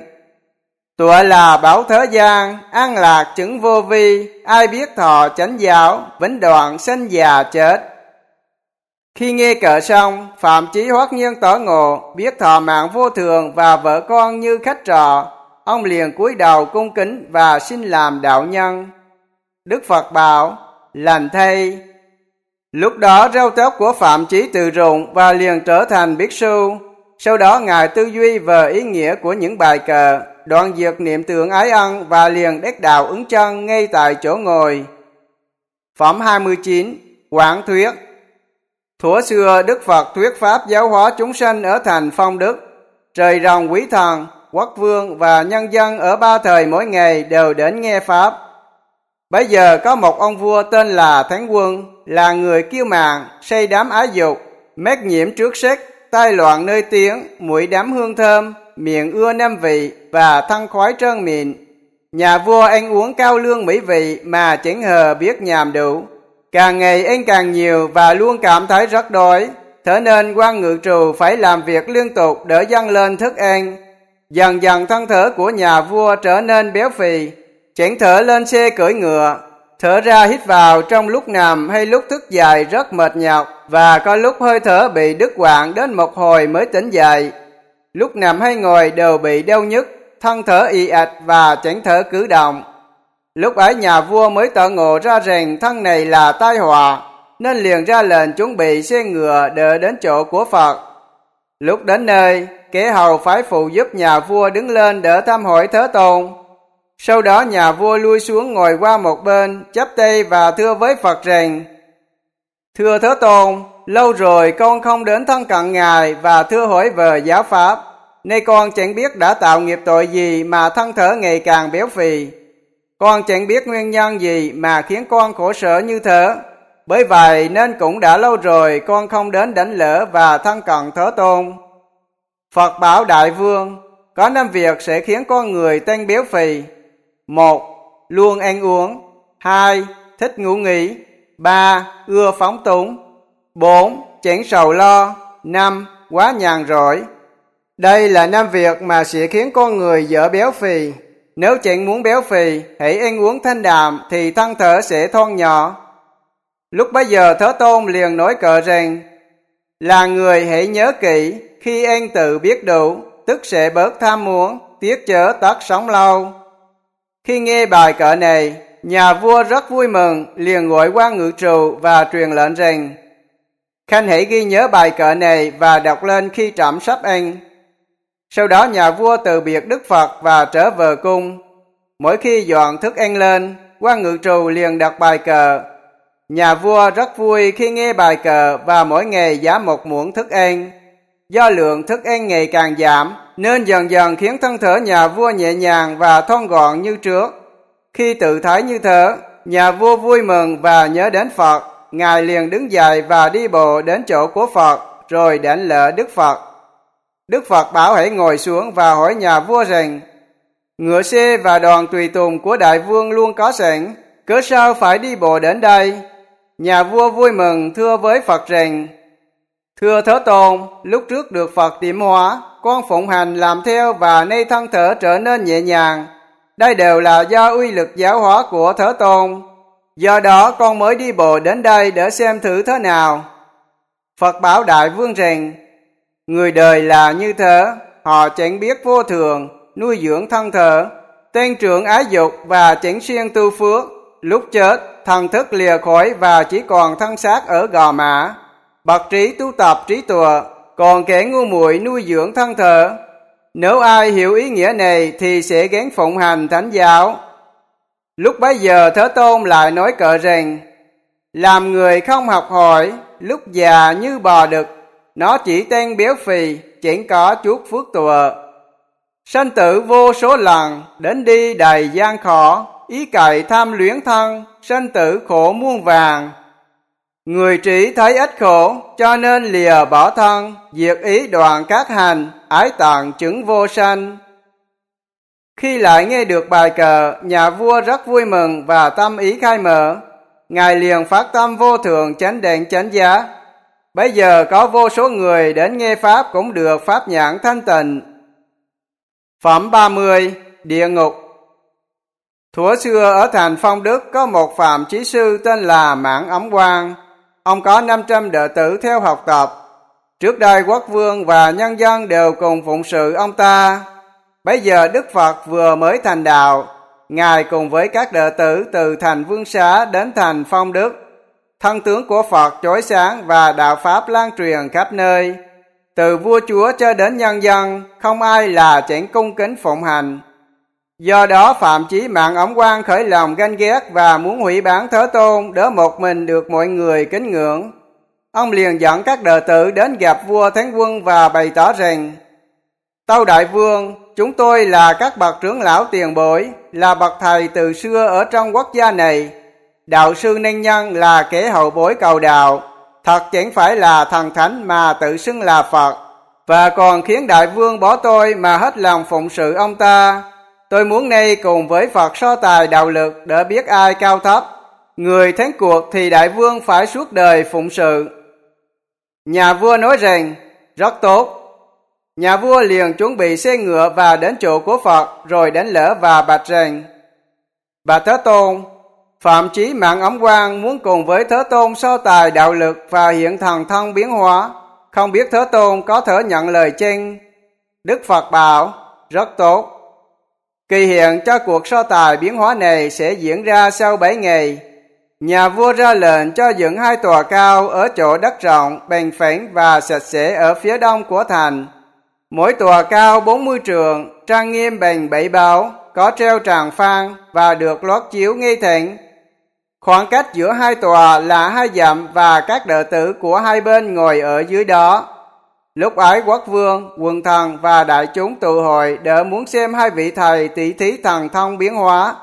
Tụa là bảo thế gian, an lạc chứng vô vi, ai biết thọ chánh giáo, vĩnh đoạn sanh già chết. Khi nghe cỡ xong, Phạm Chí hoát nhiên tỏ ngộ, biết thọ mạng vô thường và vợ con như khách trọ. Ông liền cúi đầu cung kính và xin làm đạo nhân. Đức Phật bảo, lành thay. Lúc đó râu tóc của Phạm Chí tự rụng và liền trở thành bích su. Sau đó Ngài tư duy về ý nghĩa của những bài cờ, đoạn diệt niệm tưởng ái ân và liền đắc đạo ứng chân ngay tại chỗ ngồi. Phẩm 29. Quảng thuyết. Thuở xưa Đức Phật thuyết pháp giáo hóa chúng sanh ở thành Phong Đức. Trời rồng quý thần, quốc vương và nhân dân ở ba thời mỗi ngày đều đến nghe pháp. Bây giờ có một ông vua tên là Thánh Quân, là người kiêu mạn, say đắm ái dục, mét nhiễm trước sắc, tai loạn nơi tiếng, mũi đắm hương thơm, miệng ưa năm vị và thân khoái trơn mịn. Nhà vua ăn uống cao lương mỹ vị mà chẳng hề biết nhàm đủ. Càng ngày ăn càng nhiều và luôn cảm thấy rất đói, thế nên quan ngự trù phải làm việc liên tục để dâng lên thức ăn. Dần dần thân thể của nhà vua trở nên béo phì, chẳng thể lên xe cưỡi ngựa, thở ra hít vào trong lúc nằm hay lúc thức dậy rất mệt nhọc và có lúc hơi thở bị đứt quãng đến một hồi mới tỉnh dậy. Lúc nằm hay ngồi đều bị đau nhức, thân thể ì ạch và chẳng thể cử động. Lúc ấy nhà vua mới tự ngộ ra rằng thân này là tai họa, nên liền ra lệnh chuẩn bị xe ngựa để đến chỗ của Phật. Lúc đến nơi, kẻ hầu phái phụ giúp nhà vua đứng lên để thăm hỏi Thế Tôn. Sau đó nhà vua lui xuống ngồi qua một bên, chắp tay và thưa với Phật rằng, thưa Thế Tôn, lâu rồi con không đến thân cận Ngài và thưa hỏi về giáo pháp. Nay con chẳng biết đã tạo nghiệp tội gì mà thân thể ngày càng béo phì. Con chẳng biết nguyên nhân gì mà khiến con khổ sở như thế. Bởi vậy nên cũng đã lâu rồi con không đến đảnh lễ và thân cận Thế Tôn. Phật bảo Đại Vương, có 5 việc sẽ khiến con người tăng béo phì. 1. Luôn ăn uống. 2. Thích ngủ nghỉ. 3. Ưa phóng túng. 4. Chẳng sầu lo. 5. Quá nhàn rỗi. Đây là 5 việc mà sẽ khiến con người dễ béo phì. Nếu chẳng muốn béo phì, hãy ăn uống thanh đạm thì thân thể sẽ thon nhỏ. Lúc bấy giờ Thế Tôn liền nói cờ rằng, là người hãy nhớ kỹ, khi ăn tự biết đủ, tức sẽ bớt tham muốn, tiết chớ tất sống lâu. Khi nghe bài cờ này, nhà vua rất vui mừng, liền gọi quan ngự trù và truyền lệnh rằng, khanh hãy ghi nhớ bài cờ này và đọc lên khi trẫm sắp ăn. Sau đó nhà vua từ biệt Đức Phật và trở về cung. Mỗi khi dọn thức ăn lên, quan ngự trù liền đặt bài cờ. Nhà vua rất vui khi nghe bài cờ và mỗi ngày giá một muỗng thức ăn. Do lượng thức ăn ngày càng giảm, nên dần dần khiến thân thể nhà vua nhẹ nhàng và thon gọn như trước. Khi tự thấy như thế, nhà vua vui mừng và nhớ đến Phật. Ngài liền đứng dậy và đi bộ đến chỗ của Phật, rồi đảnh lễ Đức Phật. Đức Phật bảo hãy ngồi xuống và hỏi nhà vua rằng, ngựa xe và đoàn tùy tùng của đại vương luôn có sẵn, cớ sao phải đi bộ đến đây? Nhà vua vui mừng thưa với Phật rằng, thưa Thế Tôn, lúc trước được Phật điểm hóa, con phụng hành làm theo và nay thân thể trở nên nhẹ nhàng. Đây đều là do uy lực giáo hóa của Thế Tôn. Do đó con mới đi bộ đến đây để xem thử thế nào. Phật bảo đại vương rằng, người đời là như thế, họ chẳng biết vô thường, nuôi dưỡng thân thể, tăng trưởng ái dục và chẳng siêng tu phước. Lúc chết, thần thức lìa khỏi và chỉ còn thân xác ở gò mã. Bậc trí tu tập trí tuệ, còn kẻ ngu muội nuôi dưỡng thân thể. Nếu ai hiểu ý nghĩa này thì sẽ gắng phụng hành thánh giáo. Lúc bấy giờ Thế Tôn lại nói cỡ rằng, làm người không học hỏi, lúc già như bò đực, nó chỉ tên béo phì, chẳng có chút phước tuệ. Sanh tử vô số lần, đến đi đầy gian khó, ý cậy tham luyến thân, sanh tử khổ muôn vàng. Người trí thấy ít khổ, cho nên lìa bỏ thân, diệt ý đoạn các hành, ái tận chứng vô sanh. Khi lại nghe được bài cờ, nhà vua rất vui mừng và tâm ý khai mở. Ngài liền phát tâm vô thượng chánh đẳng chánh giác. Bây giờ có vô số người đến nghe Pháp cũng được pháp nhãn thanh tịnh. Phẩm 30. Địa ngục. Thuở xưa ở thành Phong Đức có một phạm chí sư tên là Mãn Ấm Quang. Ông có 500 đệ tử theo học tập. Trước đây quốc vương và nhân dân đều cùng phụng sự ông ta. Bây giờ Đức Phật vừa mới thành đạo. Ngài cùng với các đệ tử từ thành Vương Xá đến thành Phong Đức. Thân tướng của Phật chói sáng và đạo Pháp lan truyền khắp nơi. Từ vua chúa cho đến nhân dân, không ai là chẳng cung kính phụng hành. Do đó Phạm Chí Mãn Ấm Quang khởi lòng ganh ghét và muốn hủy bán Thế Tôn để một mình được mọi người kính ngưỡng. Ông liền dẫn các đệ tử đến gặp vua Thánh Quân và bày tỏ rằng, tâu đại vương, chúng tôi là các bậc trưởng lão tiền bối, là bậc thầy từ xưa ở trong quốc gia này. Đạo sư Ninh Nhân là kẻ hậu bối cầu đạo, thật chẳng phải là thần thánh mà tự xưng là Phật, và còn khiến đại vương bỏ tôi mà hết lòng phụng sự ông ta. Tôi muốn nay cùng với Phật so tài đạo lực để biết ai cao thấp. Người thắng cuộc thì đại vương phải suốt đời phụng sự. Nhà vua nói rằng, rất tốt. Nhà vua liền chuẩn bị xe ngựa và đến chỗ của Phật, rồi đánh lễ và bạch rằng, bạch Thế Tôn, Phạm Chí Mãn Ấm Quang muốn cùng với Thế Tôn so tài đạo lực và hiện thần thông biến hóa, không biết Thế Tôn có thể nhận lời chăng? Đức Phật bảo, rất tốt. Kỳ hiện cho cuộc so tài biến hóa này sẽ diễn ra sau 7 ngày. Nhà vua ra lệnh cho dựng 2 tòa cao ở chỗ đất rộng, bền phẳng và sạch sẽ ở phía đông của thành. Mỗi tòa cao 40 trượng, trang nghiêm bằng 7 báo, có treo tràng phan và được lót chiếu ngay thẳng. Khoảng cách giữa 2 tòa là 2 dặm và các đệ tử của hai bên ngồi ở dưới đó. Lúc ấy quốc vương, quần thần và đại chúng tụ hội để muốn xem 2 vị thầy tỷ thí thần thông biến hóa.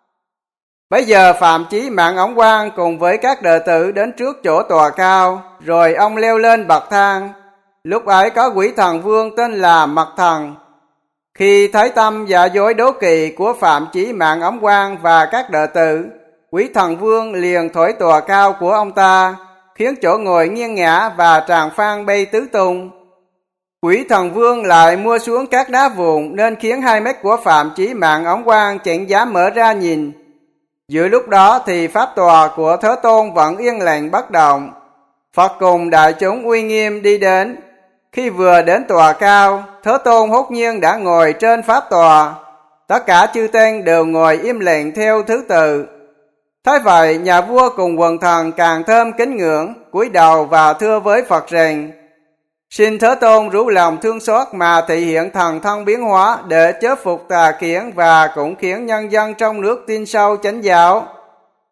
Bây giờ Phạm Chí Mãn Ấm Quang cùng với các đệ tử đến trước chỗ tòa cao, rồi ông leo lên bậc thang. Lúc ấy có quỷ thần vương tên là Mật Thần. Khi thấy tâm giả dối đố kỵ của Phạm Chí Mãn Ấm Quang và các đệ tử, quỷ thần vương liền thổi tòa cao của ông ta, khiến chỗ ngồi nghiêng ngã và tràng phan bay tứ tung. Quỷ thần vương lại mua xuống các đá vụn nên khiến 2 mắt của Phạm Chí Mãn Ấm Quang chẳng dám mở ra nhìn. Giữa lúc đó thì pháp tòa của Thế Tôn vẫn yên lặng bất động. Phật cùng đại chúng uy nghiêm đi đến. Khi vừa đến tòa cao, Thế Tôn hốt nhiên đã ngồi trên pháp tòa. Tất cả chư tăng đều ngồi im lặng theo thứ tự. Thế vậy, nhà vua cùng quần thần càng thêm kính ngưỡng, cúi đầu và thưa với Phật rằng, xin Thế Tôn rủ lòng thương xót mà thị hiện thần thông biến hóa để chớ phục tà kiến và cũng khiến nhân dân trong nước tin sâu chánh giáo.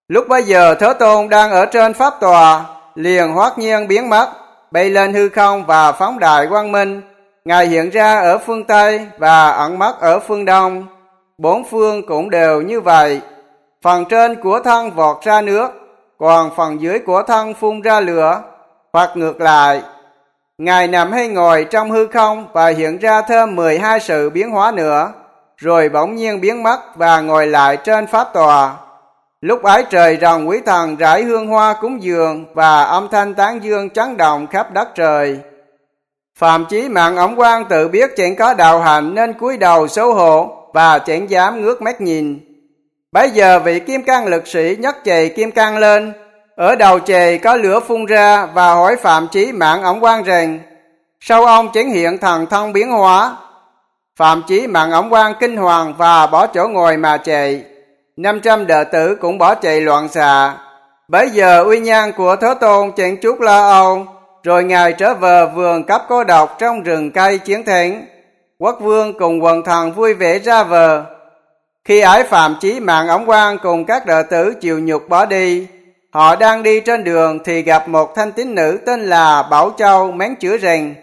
Lúc bấy giờ Thế Tôn đang ở trên pháp tòa, liền hoát nhiên biến mất, bay lên hư không và phóng đại quang minh. Ngài hiện ra ở phương Tây và ẩn mất ở phương Đông. Bốn phương cũng đều như vậy. Phần trên của thân vọt ra nước, còn phần dưới của thân phun ra lửa, hoặc ngược lại. Ngài nằm hay ngồi trong hư không và hiện ra thêm 12 sự biến hóa nữa, rồi bỗng nhiên biến mất và ngồi lại trên pháp tòa. Lúc ấy trời rồng quý thần rải hương hoa cúng dường và âm thanh tán dương chấn động khắp đất trời. Phạm Chí Mạng Ổng Quang tự biết chẳng có đạo hạnh nên cúi đầu xấu hổ và chẳng dám ngước mắt nhìn. Bấy giờ vị kim cang lực sĩ nhấc chày kim cang lên, ở đầu chày có lửa phun ra và hỏi Phạm Chí Mạng Ổng Quang rằng: sao ông chẳng hiện thần thông biến hóa? Phạm Chí Mạng Ổng Quang kinh hoàng và bỏ chỗ ngồi mà chạy. 500 đệ tử cũng bỏ chạy loạn xạ. Bấy giờ uy nhan của Thế Tôn chẳng chút lo âu, rồi Ngài trở về vườn cấp cô độc trong rừng cây chiến thắng. Quốc vương cùng quần thần vui vẻ ra về. Khi ấy Phạm Chí Mạng Ổng Quang cùng các đệ tử chịu nhục bỏ đi. Họ đang đi trên đường thì gặp một thanh tín nữ tên là Bảo Châu mắng chửi rằng: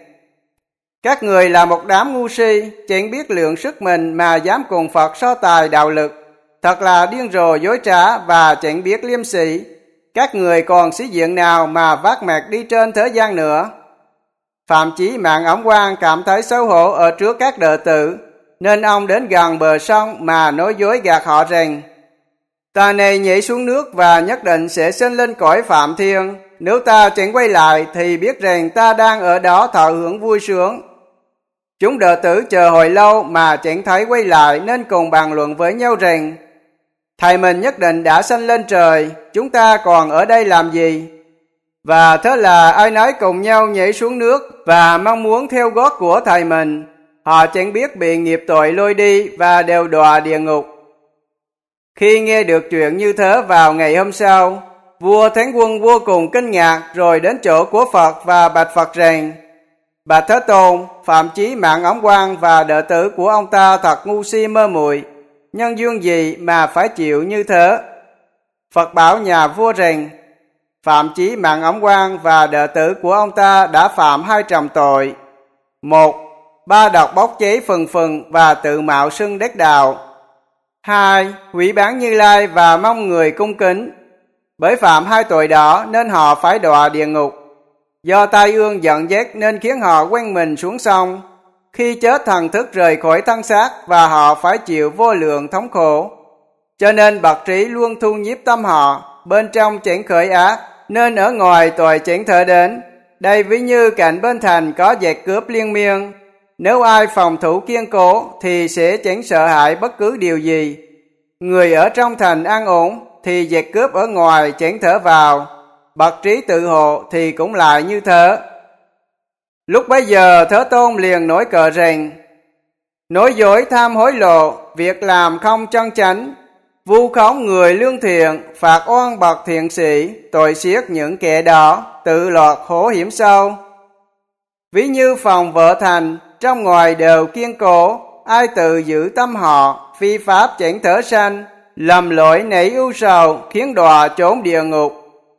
các người là một đám ngu si, chẳng biết lượng sức mình mà dám cùng Phật so tài đạo lực. Thật là điên rồ dối trá và chẳng biết liêm sỉ. Các người còn sĩ diện nào mà vác mạc đi trên thế gian nữa? Phạm Chí Mạng Ổng Quang cảm thấy xấu hổ ở trước các đệ tử, nên ông đến gần bờ sông mà nói dối gạt họ rằng: ta này nhảy xuống nước và nhất định sẽ sinh lên cõi Phạm Thiên. Nếu ta chẳng quay lại thì biết rằng ta đang ở đó thọ hưởng vui sướng. Chúng đệ tử chờ hồi lâu mà chẳng thấy quay lại nên cùng bàn luận với nhau rằng: thầy mình nhất định đã sanh lên trời, chúng ta còn ở đây làm gì? Và thế là ai nấy cùng nhau nhảy xuống nước và mong muốn theo gót của thầy mình. Họ chẳng biết bị nghiệp tội lôi đi và đều đọa địa ngục. Khi nghe được chuyện như thế vào ngày hôm sau, vua Thánh Quân vô cùng kinh ngạc, rồi đến chỗ của Phật và bạch Phật rằng: bạch Thế Tôn, Phạm Chí Mạng Ổng Quang và đệ tử của ông ta thật ngu si mơ muội, nhân duyên gì mà phải chịu như thế? Phật bảo nhà vua rằng: Phạm Chí Mạng Ổng Quang và đệ tử của ông ta đã phạm 2 trầm tội. 1. Ba độc bốc cháy phừng phừng và tự mạo xưng đắc đạo. 2. Hủy bán Như Lai và mong người cung kính. Bởi phạm 2 tội đó nên họ phải đọa địa ngục. Do tai ương giận dắt nên khiến họ quăng mình xuống sông. Khi chết thần thức rời khỏi thân xác và họ phải chịu vô lượng thống khổ. Cho nên bậc trí luôn thu nhiếp tâm họ, bên trong chẳng khởi ác, nên ở ngoài tội chẳng thể đến. Đây ví như cạnh bên thành có giặc cướp liên miên. Nếu ai phòng thủ kiên cố thì sẽ chẳng sợ hãi bất cứ điều gì. Người ở trong thành an ổn thì giặc cướp ở ngoài chẳng thể vào. Bậc trí tự hộ thì cũng lại như thế. Lúc bấy giờ Thế Tôn liền nổi cờ rằng: nói dối tham hối lộ, việc làm không chân chánh, vu khống người lương thiện, phạt oan bậc thiện sĩ, tội xiết những kẻ đó, tự lọt hố hiểm sâu. Ví như phòng vợ thành, trong ngoài đều kiên cố, ai tự giữ tâm họ, phi pháp chẳng thể sanh, lầm lỗi nảy ưu sầu, khiến đọa trốn địa ngục.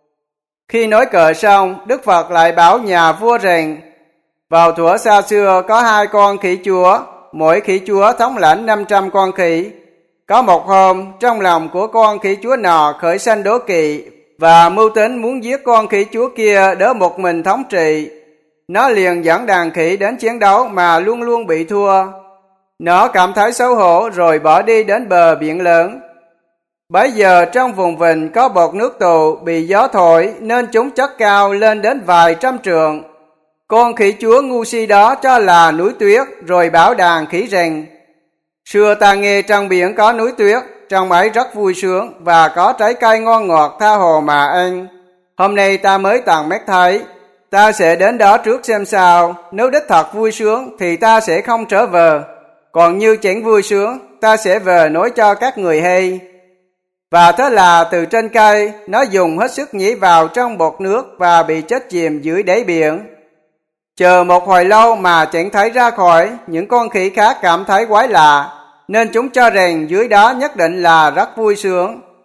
Khi nói cờ xong, Đức Phật lại bảo nhà vua rằng: vào thuở xa xưa có 2 con khỉ chúa, mỗi khỉ chúa thống lãnh 500 con khỉ. Có một hôm, trong lòng của con khỉ chúa nọ khởi sanh đố kỵ và mưu tính muốn giết con khỉ chúa kia để một mình thống trị. Nó liền dẫn đàn khỉ đến chiến đấu mà luôn luôn bị thua. Nó cảm thấy xấu hổ rồi bỏ đi đến bờ biển lớn. Bấy giờ trong vùng vịnh có bọt nước tụ bị gió thổi nên chúng chất cao lên đến vài trăm trượng. Con khỉ chúa ngu si đó cho là núi tuyết, rồi bảo đàn khỉ rằng: xưa ta nghe trong biển có núi tuyết, trong ấy rất vui sướng và có trái cây ngon ngọt tha hồ mà ăn. Hôm nay ta mới tận mắt thấy, ta sẽ đến đó trước xem sao. Nếu đích thật vui sướng thì ta sẽ không trở về, còn như chẳng vui sướng ta sẽ về nói cho các người hay. Và thế là từ trên cây, nó dùng hết sức nhảy vào trong bọt nước và bị chết chìm dưới đáy biển. Chờ một hồi lâu mà chẳng thấy ra khỏi, những con khỉ khác cảm thấy quái lạ, nên chúng cho rằng dưới đó nhất định là rất vui sướng.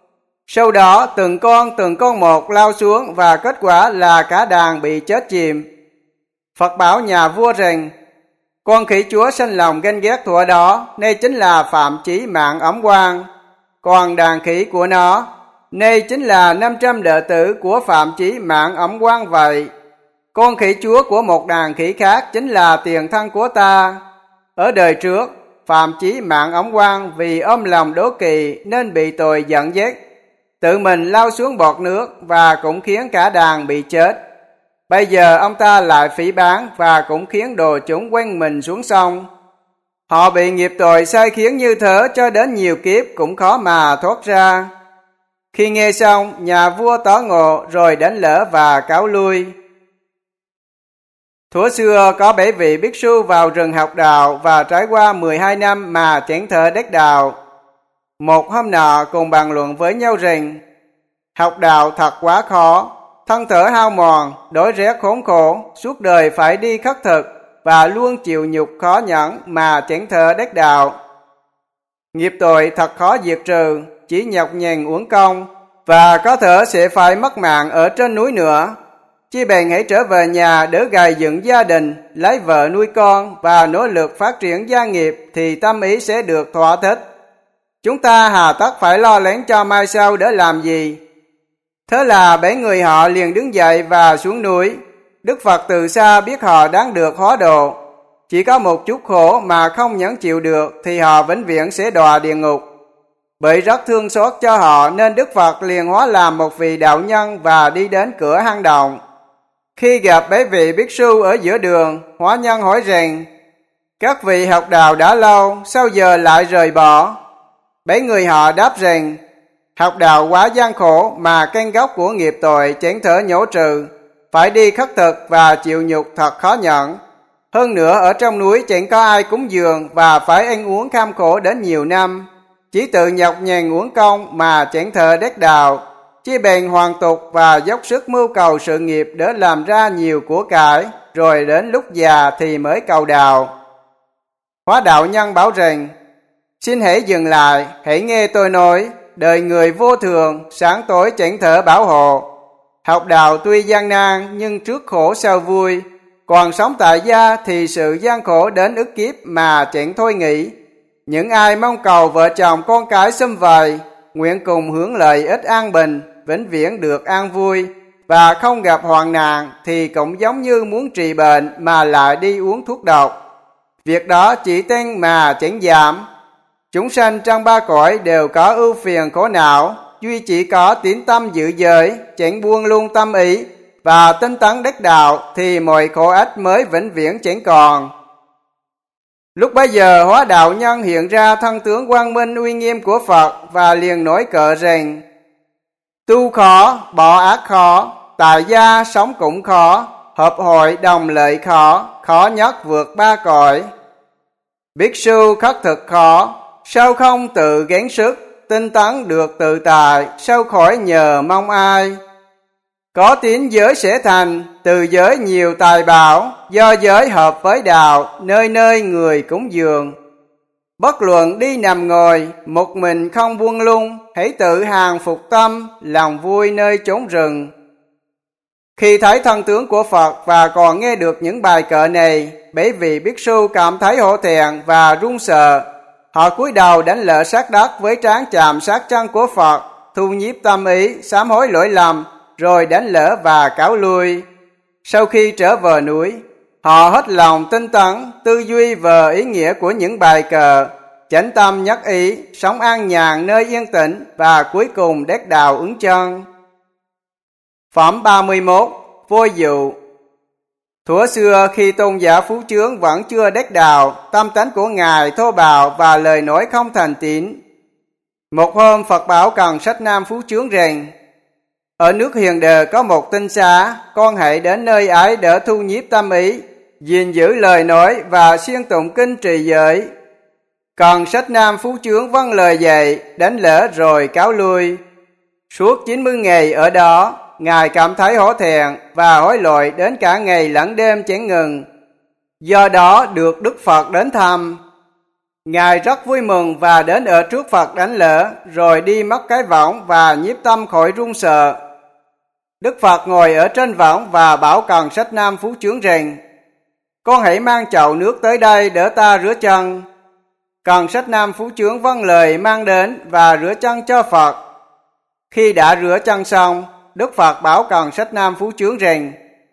Sau đó từng con một lao xuống và kết quả là cả đàn bị chết chìm. Phật bảo nhà vua rằng, con khỉ chúa sinh lòng ganh ghét thuở đó, nay chính là phạm chí mạng ấm quan. Còn đàn khỉ của nó, nay chính là 500 đệ tử của phạm chí mạng ấm quan vậy. Con khỉ chúa của một đàn khỉ khác chính là tiền thân của ta. Ở đời trước, phạm chí mạng ấm quan vì ôm lòng đố kỵ nên bị tội giận giết, tự mình lao xuống bọt nước và cũng khiến cả đàn bị chết. Bây giờ ông ta lại phỉ báng và cũng khiến đồ chúng quăng mình xuống sông. Họ bị nghiệp tội sai khiến như thế cho đến nhiều kiếp cũng khó mà thoát ra. Khi nghe xong, nhà vua tỏ ngộ rồi đánh lễ và cáo lui. Thuở xưa có 7 vị bhikkhu sư vào rừng học đạo và trải qua 12 năm mà chẳng thể đắc đạo. Một hôm nọ cùng bàn luận với nhau rằng, học đạo thật quá khó, thân thể hao mòn, đói rét khốn khổ, suốt đời phải đi khất thực và luôn chịu nhục khó nhẫn mà chẳng thể đắc đạo. Nghiệp tội thật khó diệt trừ, chỉ nhọc nhằn uổng công và có thể sẽ phải mất mạng ở trên núi nữa. Chi bằng hãy trở về nhà để gầy dựng gia đình, lấy vợ nuôi con và nỗ lực phát triển gia nghiệp thì tâm ý sẽ được thỏa thích. Chúng ta hà tất phải lo lắng cho mai sau để làm gì? Thế là 7 người họ liền đứng dậy và xuống núi. Đức Phật từ xa biết họ đáng được hóa độ. Chỉ có một chút khổ mà không nhẫn chịu được thì họ vĩnh viễn sẽ đọa địa ngục. Bởi rất thương xót cho họ nên Đức Phật liền hóa làm một vị đạo nhân và đi đến cửa hang động. Khi gặp 7 vị bhikkhu sư ở giữa đường, hóa nhân hỏi rằng, các vị học đạo đã lâu, sao giờ lại rời bỏ? 7 người họ đáp rằng, học đạo quá gian khổ mà căn gốc của nghiệp tội chẳng thể nhổ trừ, phải đi khất thực và chịu nhục thật khó nhẫn. Hơn nữa ở trong núi chẳng có ai cúng dường và phải ăn uống kham khổ đến nhiều năm, chỉ tự nhọc nhằn uổng công mà chẳng thể đắc đạo. Chi bằng hoàn tục và dốc sức mưu cầu sự nghiệp để làm ra nhiều của cải, rồi đến lúc già thì mới cầu đạo. Hóa đạo nhân bảo rằng, xin hãy dừng lại, hãy nghe tôi nói, đời người vô thường, sáng tối chẳng thể bảo hộ. Học đạo tuy gian nan nhưng trước khổ sau vui, còn sống tại gia thì sự gian khổ đến ức kiếp mà chẳng thôi nghĩ. Những ai mong cầu vợ chồng con cái sum vầy, nguyện cùng hưởng lợi ích an bình, vĩnh viễn được an vui và không gặp hoạn nạn thì cũng giống như muốn trị bệnh mà lại đi uống thuốc độc. Việc đó chỉ tăng mà chẳng giảm. Chúng sanh trong 3 cõi đều có ưu phiền khổ não, duy chỉ có tín tâm giữ giới, chẳng buông luôn tâm ý và tinh tấn đắc đạo thì mọi khổ ách mới vĩnh viễn chẳng còn. Lúc bấy giờ hóa đạo nhân hiện ra thân tướng quang minh uy nghiêm của Phật và liền nói cờ rằng, tu khó, bỏ ác khó, tại gia sống cũng khó, hợp hội đồng lợi khó, khó nhất vượt 3 cõi. Bhikkhu sư khất thực khó, sao không tự gắng sức, tinh tấn được tự tại, sao khỏi nhờ mong ai. Có tín giới sẽ thành, từ giới nhiều tài bảo, do giới hợp với đạo, nơi nơi người cúng dường. Bất luận đi nằm ngồi, một mình không buông lung, hãy tự hàng phục tâm, lòng vui nơi chốn rừng. Khi thấy thân tướng của Phật và còn nghe được những bài kệ này, 7 vị bhikkhu sư cảm thấy hổ thẹn và run sợ. Họ cúi đầu đánh lễ sát đất với trán chạm sát chân của Phật, thu nhiếp tâm ý, sám hối lỗi lầm, rồi đánh lễ và cáo lui. Sau khi trở về núi, họ hết lòng tinh tấn, tư duy về ý nghĩa của những bài kệ, chánh tâm nhất ý, sống an nhàn nơi yên tĩnh và cuối cùng đắc đạo ứng chân. Phẩm 31. Vô dụ. Thuở xưa khi tôn giả Phú Chướng vẫn chưa đắc đạo, tâm tánh của ngài thô bạo và lời nói không thành tín. Một hôm Phật bảo Cần Sách Nam Phú Chướng rằng, ở nước Hiền Đề có một tinh xá, con hãy đến nơi ấy để thu nhiếp tâm ý, gìn giữ lời nói và siêng tụng kinh trì giới. Cần Sách Nam Phú Chướng vâng lời dạy, đánh lễ rồi cáo lui. Suốt 90 ngày ở đó, ngài cảm thấy hổ thẹn và hối lỗi đến cả ngày lẫn đêm chẳng ngừng. Do đó được Đức Phật đến thăm. Ngài rất vui mừng và đến ở trước Phật đảnh lễ, rồi đi mất cái võng và nhiếp tâm khỏi run sợ. Đức Phật ngồi ở trên võng và bảo Càn Sách Nam Phú Chướng rằng: con hãy mang chậu nước tới đây để ta rửa chân. Càn Sách Nam Phú Chướng vâng lời mang đến và rửa chân cho Phật. Khi đã rửa chân xong, Đức Phật bảo Càn Sách Nam Phú Chướng rằng: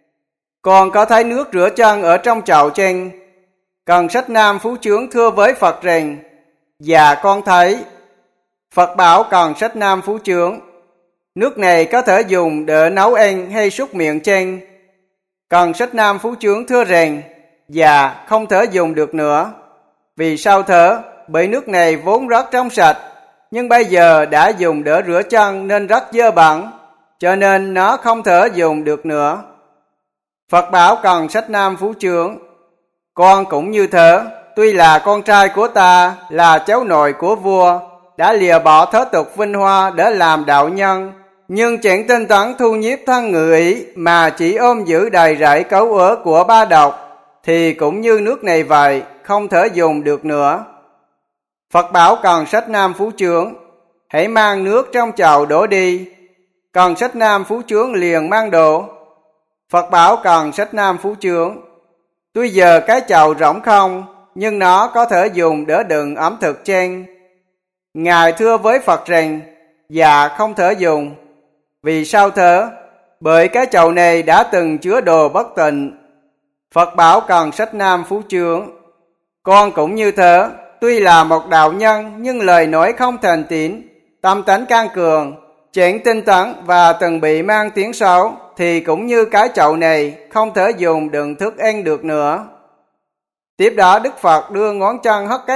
con có thấy nước rửa chân ở trong chậu chăng? Càn Sách Nam Phú Chướng thưa với Phật rằng: dạ con thấy. Phật bảo Càn Sách Nam Phú Chướng: nước này có thể dùng để nấu ăn hay súc miệng chăng? Càn Sách Nam Phú Chướng thưa rằng: dạ không thể dùng được nữa. Vì sao thế? Bởi nước này vốn rất trong sạch, nhưng bây giờ đã dùng để rửa chân nên rất dơ bẩn, cho nên nó không thể dùng được nữa. Phật bảo Càn Sách Nam Phú Chướng: con cũng như thế, tuy là con trai của ta, là cháu nội của vua, đã lìa bỏ thế tục vinh hoa để làm đạo nhân, nhưng chẳng tinh tấn thu nhiếp thân ngự ý mà chỉ ôm giữ đầy rẫy cấu ớ của ba độc, thì cũng như nước này vậy, không thể dùng được nữa. Phật bảo Càn Sách Nam Phú Chướng: hãy mang nước trong chậu đổ đi. Càn Sách Nam Phú Chướng liền mang đổ. Phật bảo Càn Sách Nam Phú Chướng: tuy giờ cái chậu rỗng không, nhưng nó có thể dùng để đựng ẩm thực chăng? Ngài thưa với Phật rằng: dạ không thể dùng. Vì sao thế? Bởi cái chậu này đã từng chứa đồ bất tịnh. Phật bảo Càn Sách Nam Phú Chướng: con cũng như thế, tuy là một đạo nhân nhưng lời nói không thành tín, tâm tánh can cường, chẳng tinh tấn và từng bị mang tiếng xấu, thì cũng như cái chậu này không thể dùng đựng thức ăn được nữa. Tiếp đó Đức Phật đưa ngón chân hất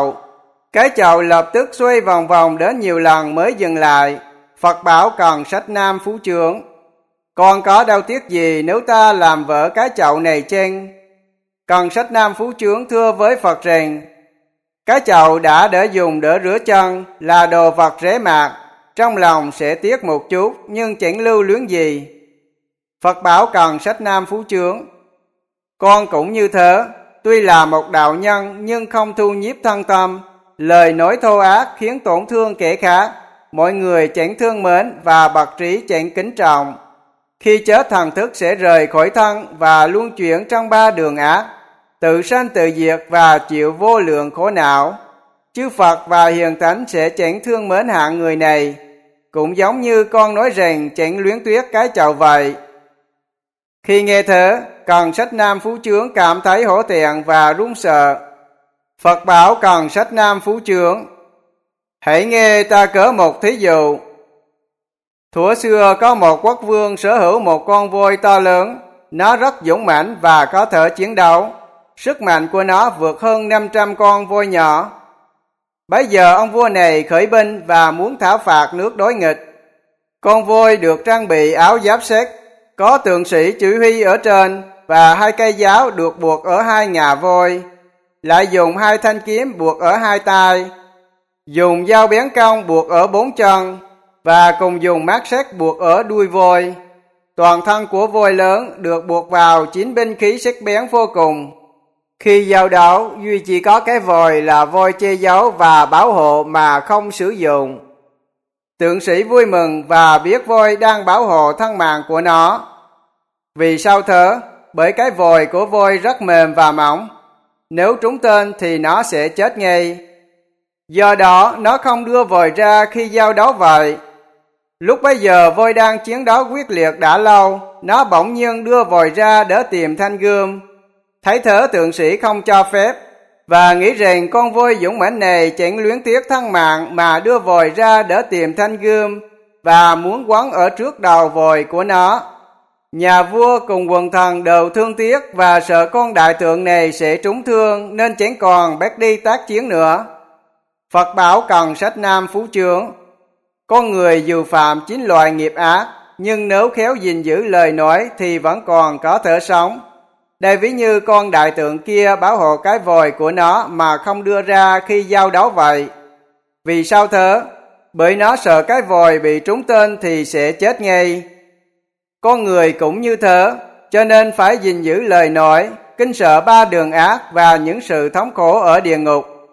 cái chậu lập tức xoay vòng vòng đến nhiều lần mới dừng lại. Phật bảo Càn Sách Nam Phú Chướng: con có đau tiếc gì nếu ta làm vỡ cái chậu này chăng? Càn Sách Nam Phú Chướng thưa với Phật rằng: cái chậu đã để dùng để rửa chân là đồ vật rẻ mạt, trong lòng sẽ tiếc một chút nhưng chẳng lưu luyến gì. Phật bảo Càn Sách Nam Phú Chướng: con cũng như thế, tuy là một đạo nhân nhưng không thu nhiếp thân tâm, lời nói thô ác khiến tổn thương kẻ khác, mọi người chẳng thương mến và bậc trí chẳng kính trọng. Khi chết thần thức sẽ rời khỏi thân và luân chuyển trong ba đường ác, tự sanh tự diệt và chịu vô lượng khổ não. Chư Phật và hiền thánh sẽ chẳng thương mến hạng người này, cũng giống như con nói rằng chẳng luyến tiếc cái chậu vậy. Khi nghe thế, Càn Sách Nam Phú Chướng cảm thấy hổ thẹn và run sợ. Phật bảo Càn Sách Nam Phú Chướng: hãy nghe ta kể một thí dụ. Thuở xưa có một quốc vương sở hữu một con voi to lớn, nó rất dũng mãnh và có thể chiến đấu. Sức mạnh của nó vượt hơn 500 con voi nhỏ. Bấy giờ ông vua này khởi binh và muốn thảo phạt nước đối nghịch. Con voi được trang bị áo giáp sắt, có tượng sĩ chỉ huy ở trên và 2 cây giáo được buộc ở 2 ngà voi, lại dùng 2 thanh kiếm buộc ở 2 tay, dùng dao bén cong buộc ở 4 chân và cùng dùng mác sắt buộc ở đuôi voi. Toàn thân của voi lớn được buộc vào 9 binh khí sắc bén vô cùng. Khi giao đấu, duy chỉ có cái vòi là voi che giấu và bảo hộ mà không sử dụng. Tượng sĩ vui mừng và biết voi đang bảo hộ thân mạng của nó. Vì sao thế? Bởi cái vòi của voi rất mềm và mỏng. Nếu trúng tên thì nó sẽ chết ngay. Do đó nó không đưa vòi ra khi giao đấu vậy. Lúc bấy giờ voi đang chiến đấu quyết liệt đã lâu, nó bỗng nhiên đưa vòi ra để tìm thanh gươm. Thấy thế tượng sĩ không cho phép và nghĩ rằng con voi dũng mãnh này chẳng luyến tiếc thân mạng mà đưa vòi ra để tìm thanh gươm và muốn quấn ở trước đầu vòi của nó. Nhà vua cùng quần thần đều thương tiếc và sợ con đại tượng này sẽ trúng thương nên chẳng còn bắt đi tác chiến nữa. Phật bảo Càn Sách Nam Phú Chướng: con người dù phạm 9 loại nghiệp ác, nhưng nếu khéo gìn giữ lời nói thì vẫn còn có thể sống. Đây ví như con đại tượng kia bảo hộ cái vòi của nó mà không đưa ra khi giao đấu vậy. Vì sao thế? Bởi nó sợ cái vòi bị trúng tên thì sẽ chết ngay. Con người cũng như thế, cho nên phải gìn giữ lời nói, kính sợ 3 đường ác và những sự thống khổ ở địa ngục.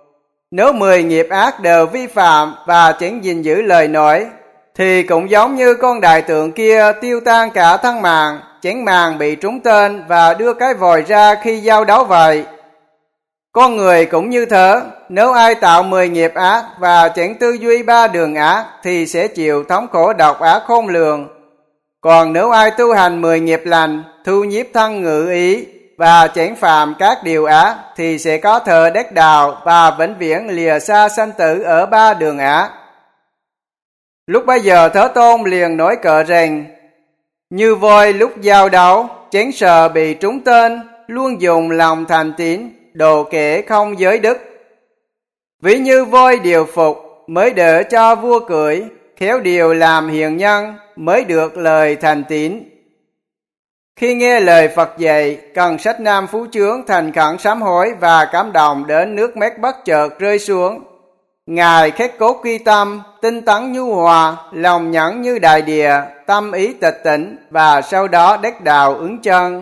Nếu 10 nghiệp ác đều vi phạm và chẳng gìn giữ lời nói, thì cũng giống như con đại tượng kia tiêu tan cả thân mạng, chẳng màng bị trúng tên và đưa cái vòi ra khi giao đấu vậy. Con người cũng như thế, nếu ai tạo 10 nghiệp ác và chẳng tư duy 3 đường ác thì sẽ chịu thống khổ độc ác khôn lường. Còn nếu ai tu hành 10 nghiệp lành, thu nhiếp thân ngữ ý và chẳng phạm các điều ác thì sẽ có thể đắc đạo và vĩnh viễn lìa xa sanh tử ở 3 đường ác. Lúc bấy giờ Thế Tôn liền nói cỡ rằng, như voi lúc giao đấu, chẳng sợ bị trúng tên, luôn dùng lòng thành tín, đồ kể không giới đức. Ví như voi điều phục, mới đỡ cho vua cưỡi, khéo điều làm hiền nhân, mới được lời thành tín. Khi nghe lời Phật dạy, cần sách nam phú chướng thành khẩn sám hối và cảm động đến nước mắt bất chợt rơi xuống. Ngài khét cốt quy tâm, tinh tấn nhu hòa, lòng nhẫn như đại địa, tâm ý tịch tỉnh và sau đó đắc đạo ứng chân.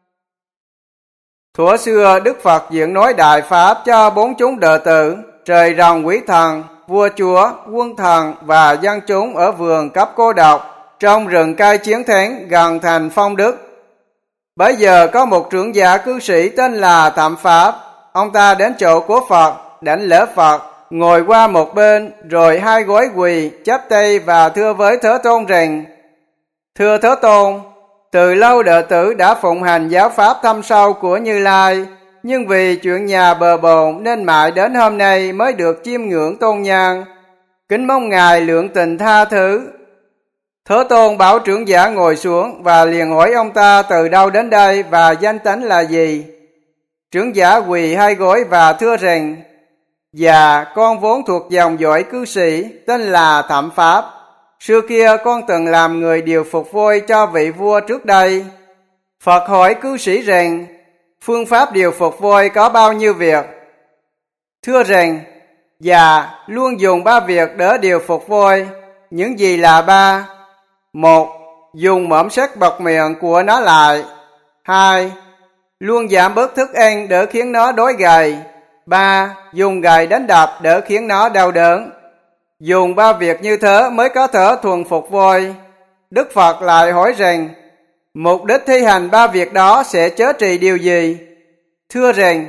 Thuở xưa Đức Phật diễn nói đại pháp cho 4 chúng đệ tử, trời rồng quý thần, vua chúa, quân thần và dân chúng ở vườn cấp cô độc, trong rừng cây Chiến Thắng gần thành Phong Đức. Bấy giờ có một trưởng giả cư sĩ tên là Thậm Pháp, ông ta đến chỗ của Phật, đảnh lễ Phật, ngồi qua một bên, rồi 2 gối quỳ, chắp tay và thưa với Thế Tôn rằng, thưa Thế Tôn, từ lâu đệ tử đã phụng hành giáo pháp thâm sâu của Như Lai, nhưng vì chuyện nhà bờ bộn nên mãi đến hôm nay mới được chiêm ngưỡng tôn nhân. Kính mong Ngài lượng tình tha thứ. Thế Tôn bảo trưởng giả ngồi xuống và liền hỏi ông ta từ đâu đến đây và danh tánh là gì. Trưởng giả quỳ 2 gối và thưa rằng, dạ, con vốn thuộc dòng dõi cư sĩ, tên là Thậm Pháp. Xưa kia con từng làm người điều phục voi cho vị vua trước đây. Phật hỏi cư sĩ rằng, phương pháp điều phục voi có bao nhiêu việc? Thưa rằng, dạ, luôn dùng 3 việc để điều phục voi. Những gì là 3? 1. Dùng mõm sắt bọc miệng của nó lại. 2. Luôn giảm bớt thức ăn để khiến nó đói gầy. 3. Dùng gậy đánh đập để khiến nó đau đớn. Dùng 3 việc như thế mới có thể thuần phục voi. Đức Phật lại hỏi rằng, mục đích thi hành 3 việc đó sẽ chữa trị điều gì? Thưa rằng,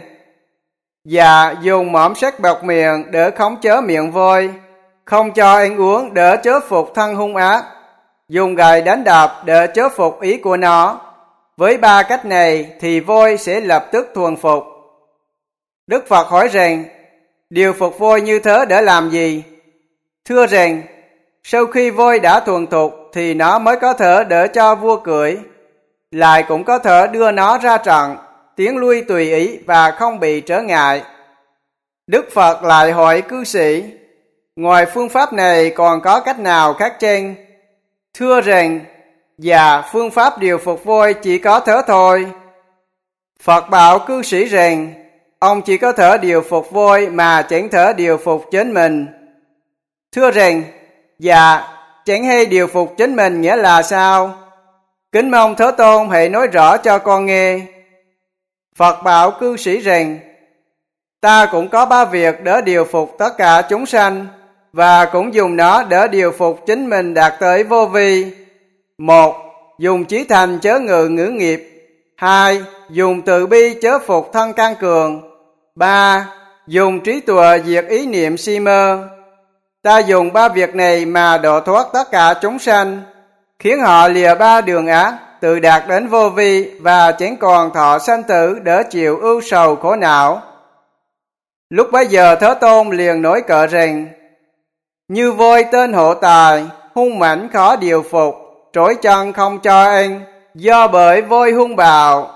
dạ, dùng mõm sắt bọc miệng để khống chế miệng voi, không cho ăn uống để chế phục thân hung ác, dùng gậy đánh đập để chế phục ý của nó. Với 3 cách này thì voi sẽ lập tức thuần phục. Đức Phật hỏi rằng, điều phục voi như thế để làm gì? Thưa rằng, sau khi voi đã thuần thục thì nó mới có thể để cho vua cưỡi, lại cũng có thể đưa nó ra trận, tiến lui tùy ý và không bị trở ngại. Đức Phật lại hỏi cư sĩ, ngoài phương pháp này còn có cách nào khác chăng? Thưa rằng, dạ, phương pháp điều phục voi chỉ có thế thôi. Phật bảo cư sĩ rằng, ông chỉ có thể điều phục voi mà chẳng thể điều phục chính mình. Thưa rằng, dạ, chẳng hay điều phục chính mình nghĩa là sao? Kính mong Thế Tôn hãy nói rõ cho con nghe. Phật bảo cư sĩ rằng, ta cũng có 3 việc để điều phục tất cả chúng sanh, và cũng dùng nó để điều phục chính mình đạt tới vô vi. 1. Dùng chí thành chớ ngự ngữ nghiệp. 2. Dùng từ bi chớ phục thân can cường. 3. Dùng trí tuệ diệt ý niệm si mơ. Ta dùng 3 việc này mà độ thoát tất cả chúng sanh, khiến họ lìa 3 đường ác, tự đạt đến vô vi và chẳng còn thọ sanh tử để chịu ưu sầu khổ não. Lúc bấy giờ Thế Tôn liền nói cỡ rằng, như voi tên hộ tài, hung mãnh khó điều phục, trối chân không cho ăn, do bởi voi hung bạo.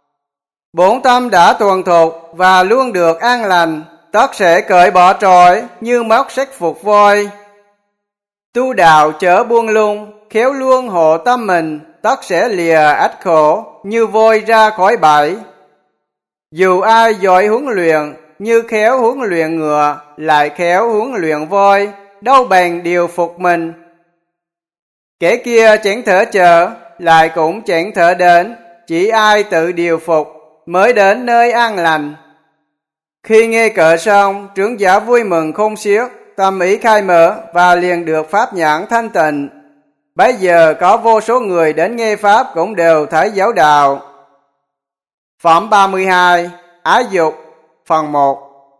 4 tâm đã thuần thục và luôn được an lành, tất sẽ cởi bỏ trối như móc sách phục voi. Tu đạo chớ buông lung, khéo luôn hộ tâm mình, tất sẽ lìa ách khổ như voi ra khỏi bẫy. Dù ai giỏi huấn luyện, như khéo huấn luyện ngựa, lại khéo huấn luyện voi, đâu bằng điều phục mình. Kẻ kia chẳng thể chờ, lại cũng chẳng thể đến, chỉ ai tự điều phục mới đến nơi an lành. Khi nghe cờ xong, trưởng giả vui mừng khôn xiết, tâm ý khai mở và liền được pháp nhãn thanh tịnh. Bấy giờ có vô số người đến nghe pháp cũng đều thấy giáo đạo. Phẩm 32. Ái dục. Phần 1.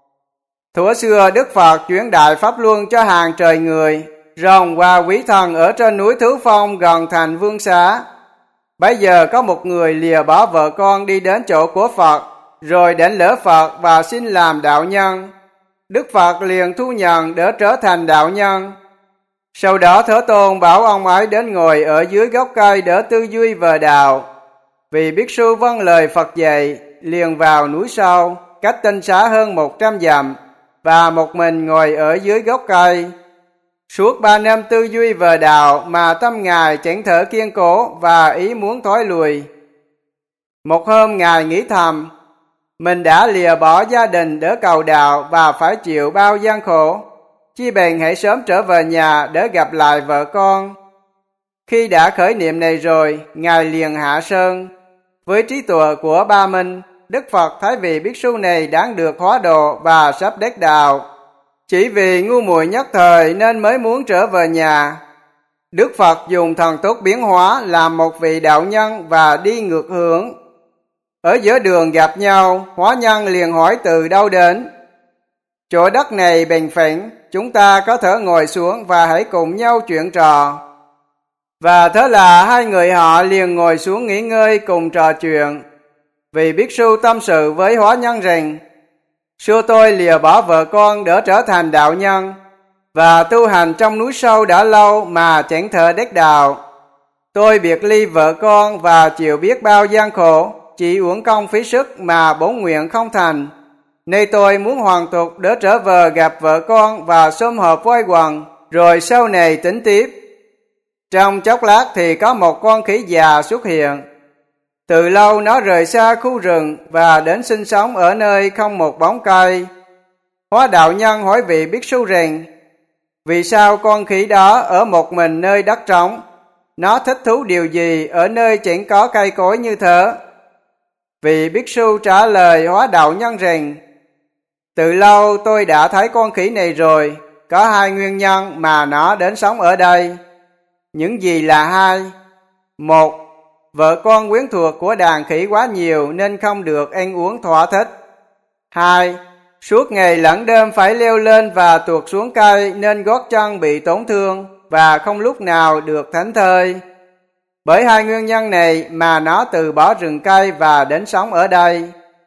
Thuở xưa Đức Phật chuyển đại pháp luân cho hàng trời người, rồng và quý thần ở trên núi Thứ Phong gần thành Vương Xá. Bấy giờ có một người lìa bỏ vợ con đi đến chỗ của Phật, rồi đến lỡ Phật và xin làm đạo nhân. Đức Phật liền thu nhận để trở thành đạo nhân. Sau đó Thế Tôn bảo ông ấy đến ngồi ở dưới gốc cây để tư duy về đạo. Vì Bhikkhu sư vâng lời Phật dạy, liền vào núi sâu, cách Tinh Xá hơn 100 dặm, và một mình ngồi ở dưới gốc cây. Suốt 3 năm tư duy về đạo mà tâm Ngài chẳng thể kiên cố và ý muốn thối lùi. Một hôm Ngài nghĩ thầm, mình đã lìa bỏ gia đình để cầu đạo và phải chịu bao gian khổ, chi bèn hãy sớm trở về nhà để gặp lại vợ con. Khi đã khởi niệm này rồi, Ngài liền hạ sơn. Với trí tuệ của Ba Minh, Đức Phật thấy vị Bhikkhu sư này đáng được hóa độ và sắp đắc đạo. Chỉ vì ngu muội nhất thời nên mới muốn trở về nhà. Đức Phật dùng thần túc biến hóa làm một vị đạo nhân và đi ngược hướng. Ở giữa đường gặp nhau, hóa nhân liền hỏi từ đâu đến. Chỗ đất này bền phẳng, chúng ta có thể ngồi xuống và hãy cùng nhau chuyện trò. Và thế là hai người họ liền ngồi xuống nghỉ ngơi cùng trò chuyện. Vì Bhikkhu sư tâm sự với hóa nhân rằng, xưa tôi lìa bỏ vợ con để trở thành đạo nhân, và tu hành trong núi sâu đã lâu mà chẳng thể đắc đạo. Tôi biệt ly vợ con và chịu biết bao gian khổ, chỉ uổng công phí sức mà bổn nguyện không thành. Nay tôi muốn hoàn tục để trở về gặp vợ con và sum họp với quần, rồi sau này tính tiếp. Trong chốc lát thì có một con khỉ già xuất hiện. Từ lâu nó rời xa khu rừng và đến sinh sống ở nơi không một bóng cây. Hóa đạo nhân hỏi vị Bhikkhu sư rằng, vì sao con khỉ đó ở một mình nơi đất trống? Nó thích thú điều gì ở nơi chẳng có cây cối như thế? Vị Bhikkhu sư trả lời hóa đạo nhân rằng, từ lâu tôi đã thấy con khỉ này rồi, có 2 nguyên nhân mà nó đến sống ở đây. Những gì là 2? 1. Vợ con quyến thuộc của đàn khỉ quá nhiều nên không được ăn uống thỏa thích. 2. Suốt ngày lẫn đêm phải leo lên và tuột xuống cây nên gót chân bị tổn thương và không lúc nào được thảnh thơi. Bởi 2 nguyên nhân này mà nó từ bỏ rừng cây và đến sống ở đây.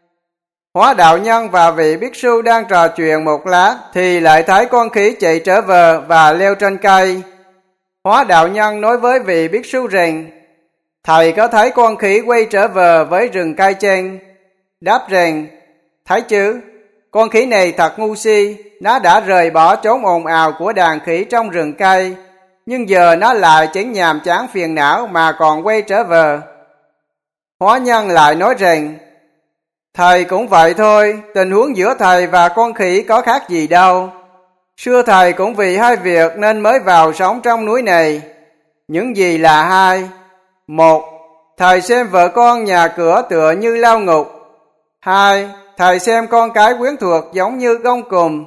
Hóa đạo nhân và vị Bhikkhu sư đang trò chuyện một lát thì lại thấy con khỉ chạy trở về và leo trên cây. Hóa đạo nhân nói với vị Bhikkhu sư rằng, thầy có thấy con khỉ quay trở về với rừng cây chăng? Đáp rằng, thấy chứ, con khỉ này thật ngu si, nó đã rời bỏ chốn ồn ào của đàn khỉ trong rừng cây, nhưng giờ nó lại chẳng nhàm chán phiền não mà còn quay trở về. Hóa nhân lại nói rằng, thầy cũng vậy thôi, tình huống giữa thầy và con khỉ có khác gì đâu. Xưa thầy cũng vì 2 việc nên mới vào sống trong núi này. Những gì là 2? 1. Thầy xem vợ con nhà cửa tựa như lao ngục. 2. Thầy xem con cái quyến thuộc giống như gông cùm.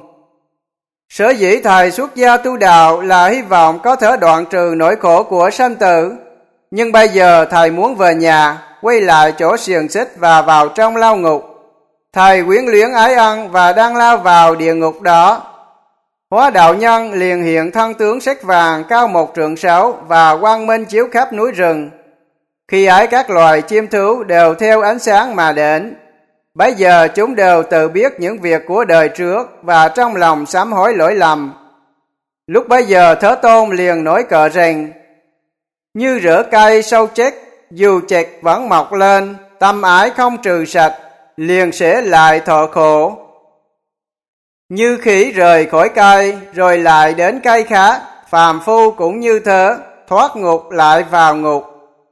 Sở dĩ thầy xuất gia tu đạo là hy vọng có thể đoạn trừ nỗi khổ của sanh tử. Nhưng bây giờ thầy muốn về nhà, quay lại chỗ xiềng xích và vào trong lao ngục. Thầy quyến luyến ái ân và đang lao vào địa ngục đó. Hóa đạo nhân liền hiện thân tướng sắc vàng cao 1 trượng 6 và quang minh chiếu khắp núi rừng. Khi ấy các loài chim thú đều theo ánh sáng mà đến. Bấy giờ chúng đều tự biết những việc của đời trước và trong lòng sám hối lỗi lầm. Lúc bấy giờ Thế Tôn liền nổi cờ rằng, như rễ cây sâu chết, dù chạch vẫn mọc lên, tâm ái không trừ sạch, liền sẽ lại thọ khổ. Như khỉ rời khỏi cây, rồi lại đến cây khác, phàm phu cũng như thế, thoát ngục lại vào ngục.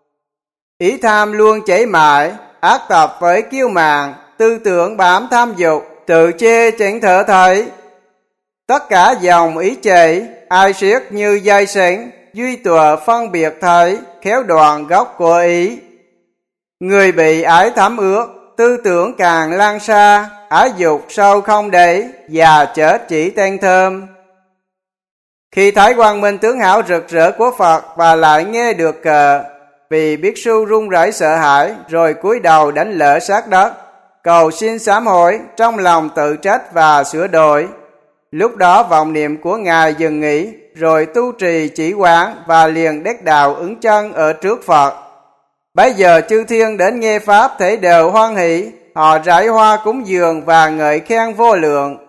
Ý tham luôn chảy mãi, ác tập với kiêu mạn, tư tưởng bám tham dục, tự chê chẳng thể thấy. Tất cả dòng ý chảy, ai siết như dây sánh, duy tuệ phân biệt thấy, khéo đoạn gốc của ý. Người bị ái thấm ước, tư tưởng càng lan xa, ái dục sâu không đẩy, già chết chỉ tên thơm. Khi thấy quang minh tướng hảo rực rỡ của Phật và lại nghe được cờ, vì Bhikkhu su run rẩy sợ hãi, rồi cúi đầu đánh lỡ sát đất, cầu xin sám hối, trong lòng tự trách và sửa đổi. Lúc đó vọng niệm của Ngài dừng nghỉ, rồi tu trì chỉ quán và liền đắc đạo ứng chân ở trước Phật. Bấy giờ chư thiên đến nghe pháp thể đều hoan hỷ, họ rải hoa cúng dường và ngợi khen vô lượng.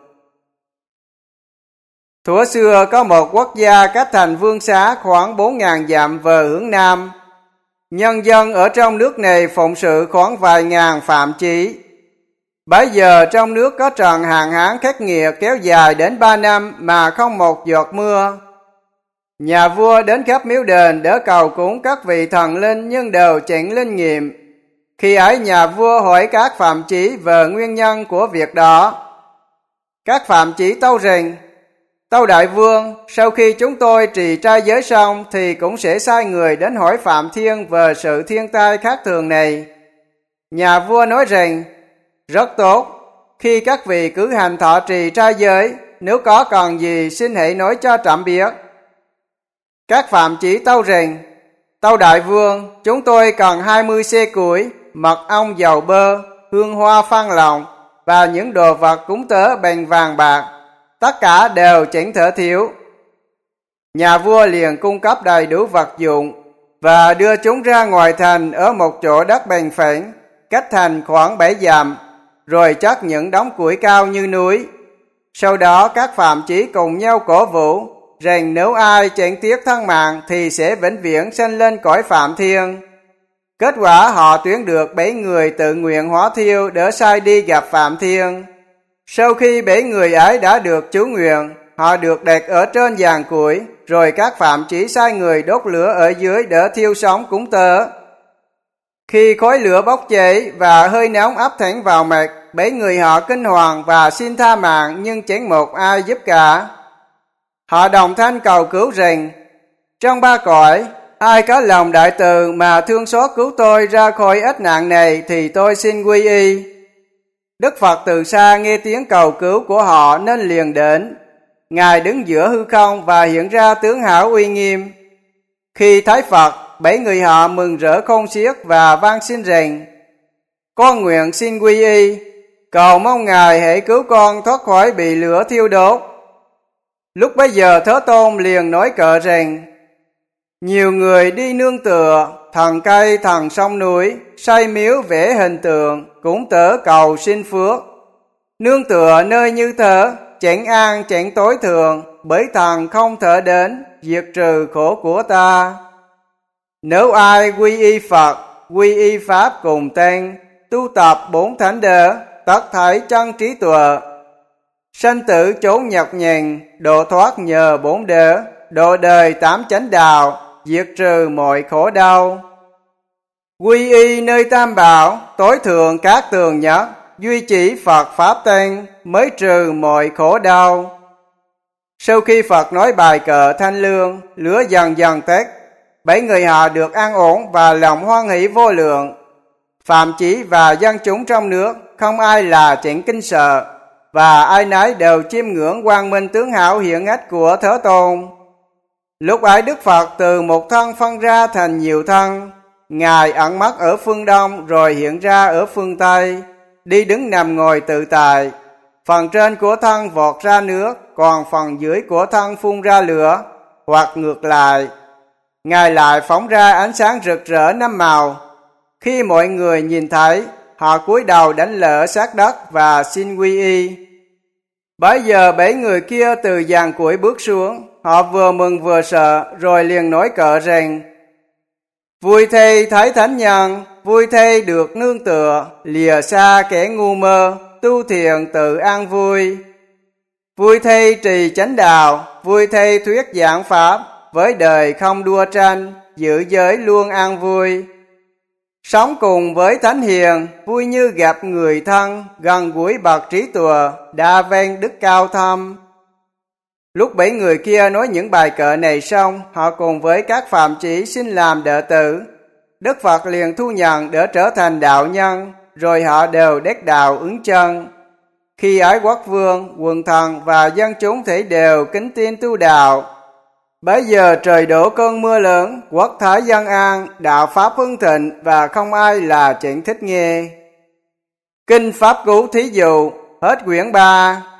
Thuở xưa có một quốc gia cách thành vương xá khoảng 4.000 dặm về hướng Nam. Nhân dân ở trong nước này phụng sự khoảng vài ngàn phạm chí. Bấy giờ trong nước có trận hạn hán khắc nghiệt kéo dài đến 3 năm mà không một giọt mưa. Nhà vua đến khắp miếu đền để cầu cúng các vị thần linh nhưng đều chẳng linh nghiệm. Khi ấy nhà vua hỏi các phạm chí về nguyên nhân của việc đó. Các phạm chí tâu rằng: Tâu đại vương, sau khi chúng tôi trì trai giới xong thì cũng sẽ sai người đến hỏi Phạm Thiên về sự thiên tai khác thường này. Nhà vua nói rằng: Rất tốt, khi các vị cử hành thọ trì trai giới, nếu có cần gì xin hãy nói cho trẫm biết. Các phạm chí tâu rằng: Tâu đại vương, chúng tôi cần 20 xe củi, mật ong dầu bơ, hương hoa phan lọng và những đồ vật cúng tế bằng vàng bạc. Tất cả đều chẳng thể thiếu. Nhà vua liền cung cấp đầy đủ vật dụng và đưa chúng ra ngoài thành ở một chỗ đất bằng phẳng, cách thành khoảng 7 dặm, rồi chất những đống củi cao như núi. Sau đó các phạm chí cùng nhau cổ vũ rằng nếu ai chẳng tiếc thân mạng thì sẽ vĩnh viễn sanh lên cõi Phạm Thiên. Kết quả họ tuyển được 7 người tự nguyện hóa thiêu để sai đi gặp Phạm Thiên. Sau khi 7 người ấy đã được chú nguyện, họ được đặt ở trên giàn củi, rồi các phạm chí sai người đốt lửa ở dưới để thiêu sống cúng tế. Khi khói lửa bốc cháy và hơi nóng ập thẳng vào mặt, 7 người họ kinh hoàng và xin tha mạng nhưng chẳng một ai giúp cả. Họ đồng thanh cầu cứu rằng: Trong 3 cõi, ai có lòng đại từ mà thương xót cứu tôi ra khỏi ách nạn này thì tôi xin quy y. Đức Phật từ xa nghe tiếng cầu cứu của họ nên liền đến. Ngài đứng giữa hư không và hiện ra tướng hảo uy nghiêm. Khi thấy Phật, 7 người họ mừng rỡ khôn xiết và van xin rằng: Con nguyện xin quy y, cầu mong Ngài hãy cứu con thoát khỏi bị lửa thiêu đốt. Lúc bấy giờ Thế Tôn liền nói cợ rằng: Nhiều người đi nương tựa thần cây thần sông núi, xây miếu vẽ hình tượng, cúng tế cầu xin phước. Nương tựa nơi như thế, chẳng an chẳng tối thượng, bởi thần không thể đến, diệt trừ khổ của ta. Nếu ai quy y Phật, quy y Pháp cùng tên, tu tập 4 thánh đệ, tất thấy chân trí tuệ. Sanh tử trốn nhọc nhằn, độ thoát nhờ 4 đệ, độ đời 8 chánh đạo, diệt trừ mọi khổ đau. Quy y nơi Tam Bảo, tối thượng các tường nhất, duy chỉ Phật Pháp tên, mới trừ mọi khổ đau. Sau khi Phật nói bài kệ thanh lương, lửa dần dần tắt, 7 người họ được an ổn và lòng hoan hỷ vô lượng. Phạm chí và dân chúng trong nước, không ai là chẳng kinh sợ, và ai nấy đều chiêm ngưỡng quang minh tướng hảo hiện ách của Thế Tôn. Lúc ấy Đức Phật từ một thân phân ra thành nhiều thân. Ngài ẩn mất ở phương Đông rồi hiện ra ở phương Tây, đi đứng nằm ngồi tự tại. Phần trên của thân vọt ra nước, còn phần dưới của thân phun ra lửa, hoặc ngược lại. Ngài lại phóng ra ánh sáng rực rỡ 5 màu. Khi mọi người nhìn thấy, họ cúi đầu đánh lễ sát đất và xin quy y. Bấy giờ 7 người kia từ giàn củi bước xuống, họ vừa mừng vừa sợ, rồi liền nói cợ rằng: Vui thay thấy thánh nhân, vui thay được nương tựa, lìa xa kẻ ngu mơ, tu thiền tự an vui. Vui thay trì chánh đạo, vui thay thuyết giảng pháp, với đời không đua tranh, giữ giới luôn an vui. Sống cùng với thánh hiền, vui như gặp người thân, gần gũi bậc trí tuệ, đa ven đức cao thâm. Lúc 7 người kia nói những bài kệ này xong, họ cùng với các phạm chí xin làm đệ tử. Đức Phật liền thu nhận để trở thành đạo nhân, rồi họ đều đắc đạo ứng chân. khi Ái Quốc Vương, quần thần và dân chúng thảy đều kính tin tu đạo. Bấy giờ trời đổ cơn mưa lớn, quốc thái dân an, đạo pháp hưng thịnh và không ai là chẳng thích nghe. Kinh Pháp Cú thí dụ, hết quyển 3.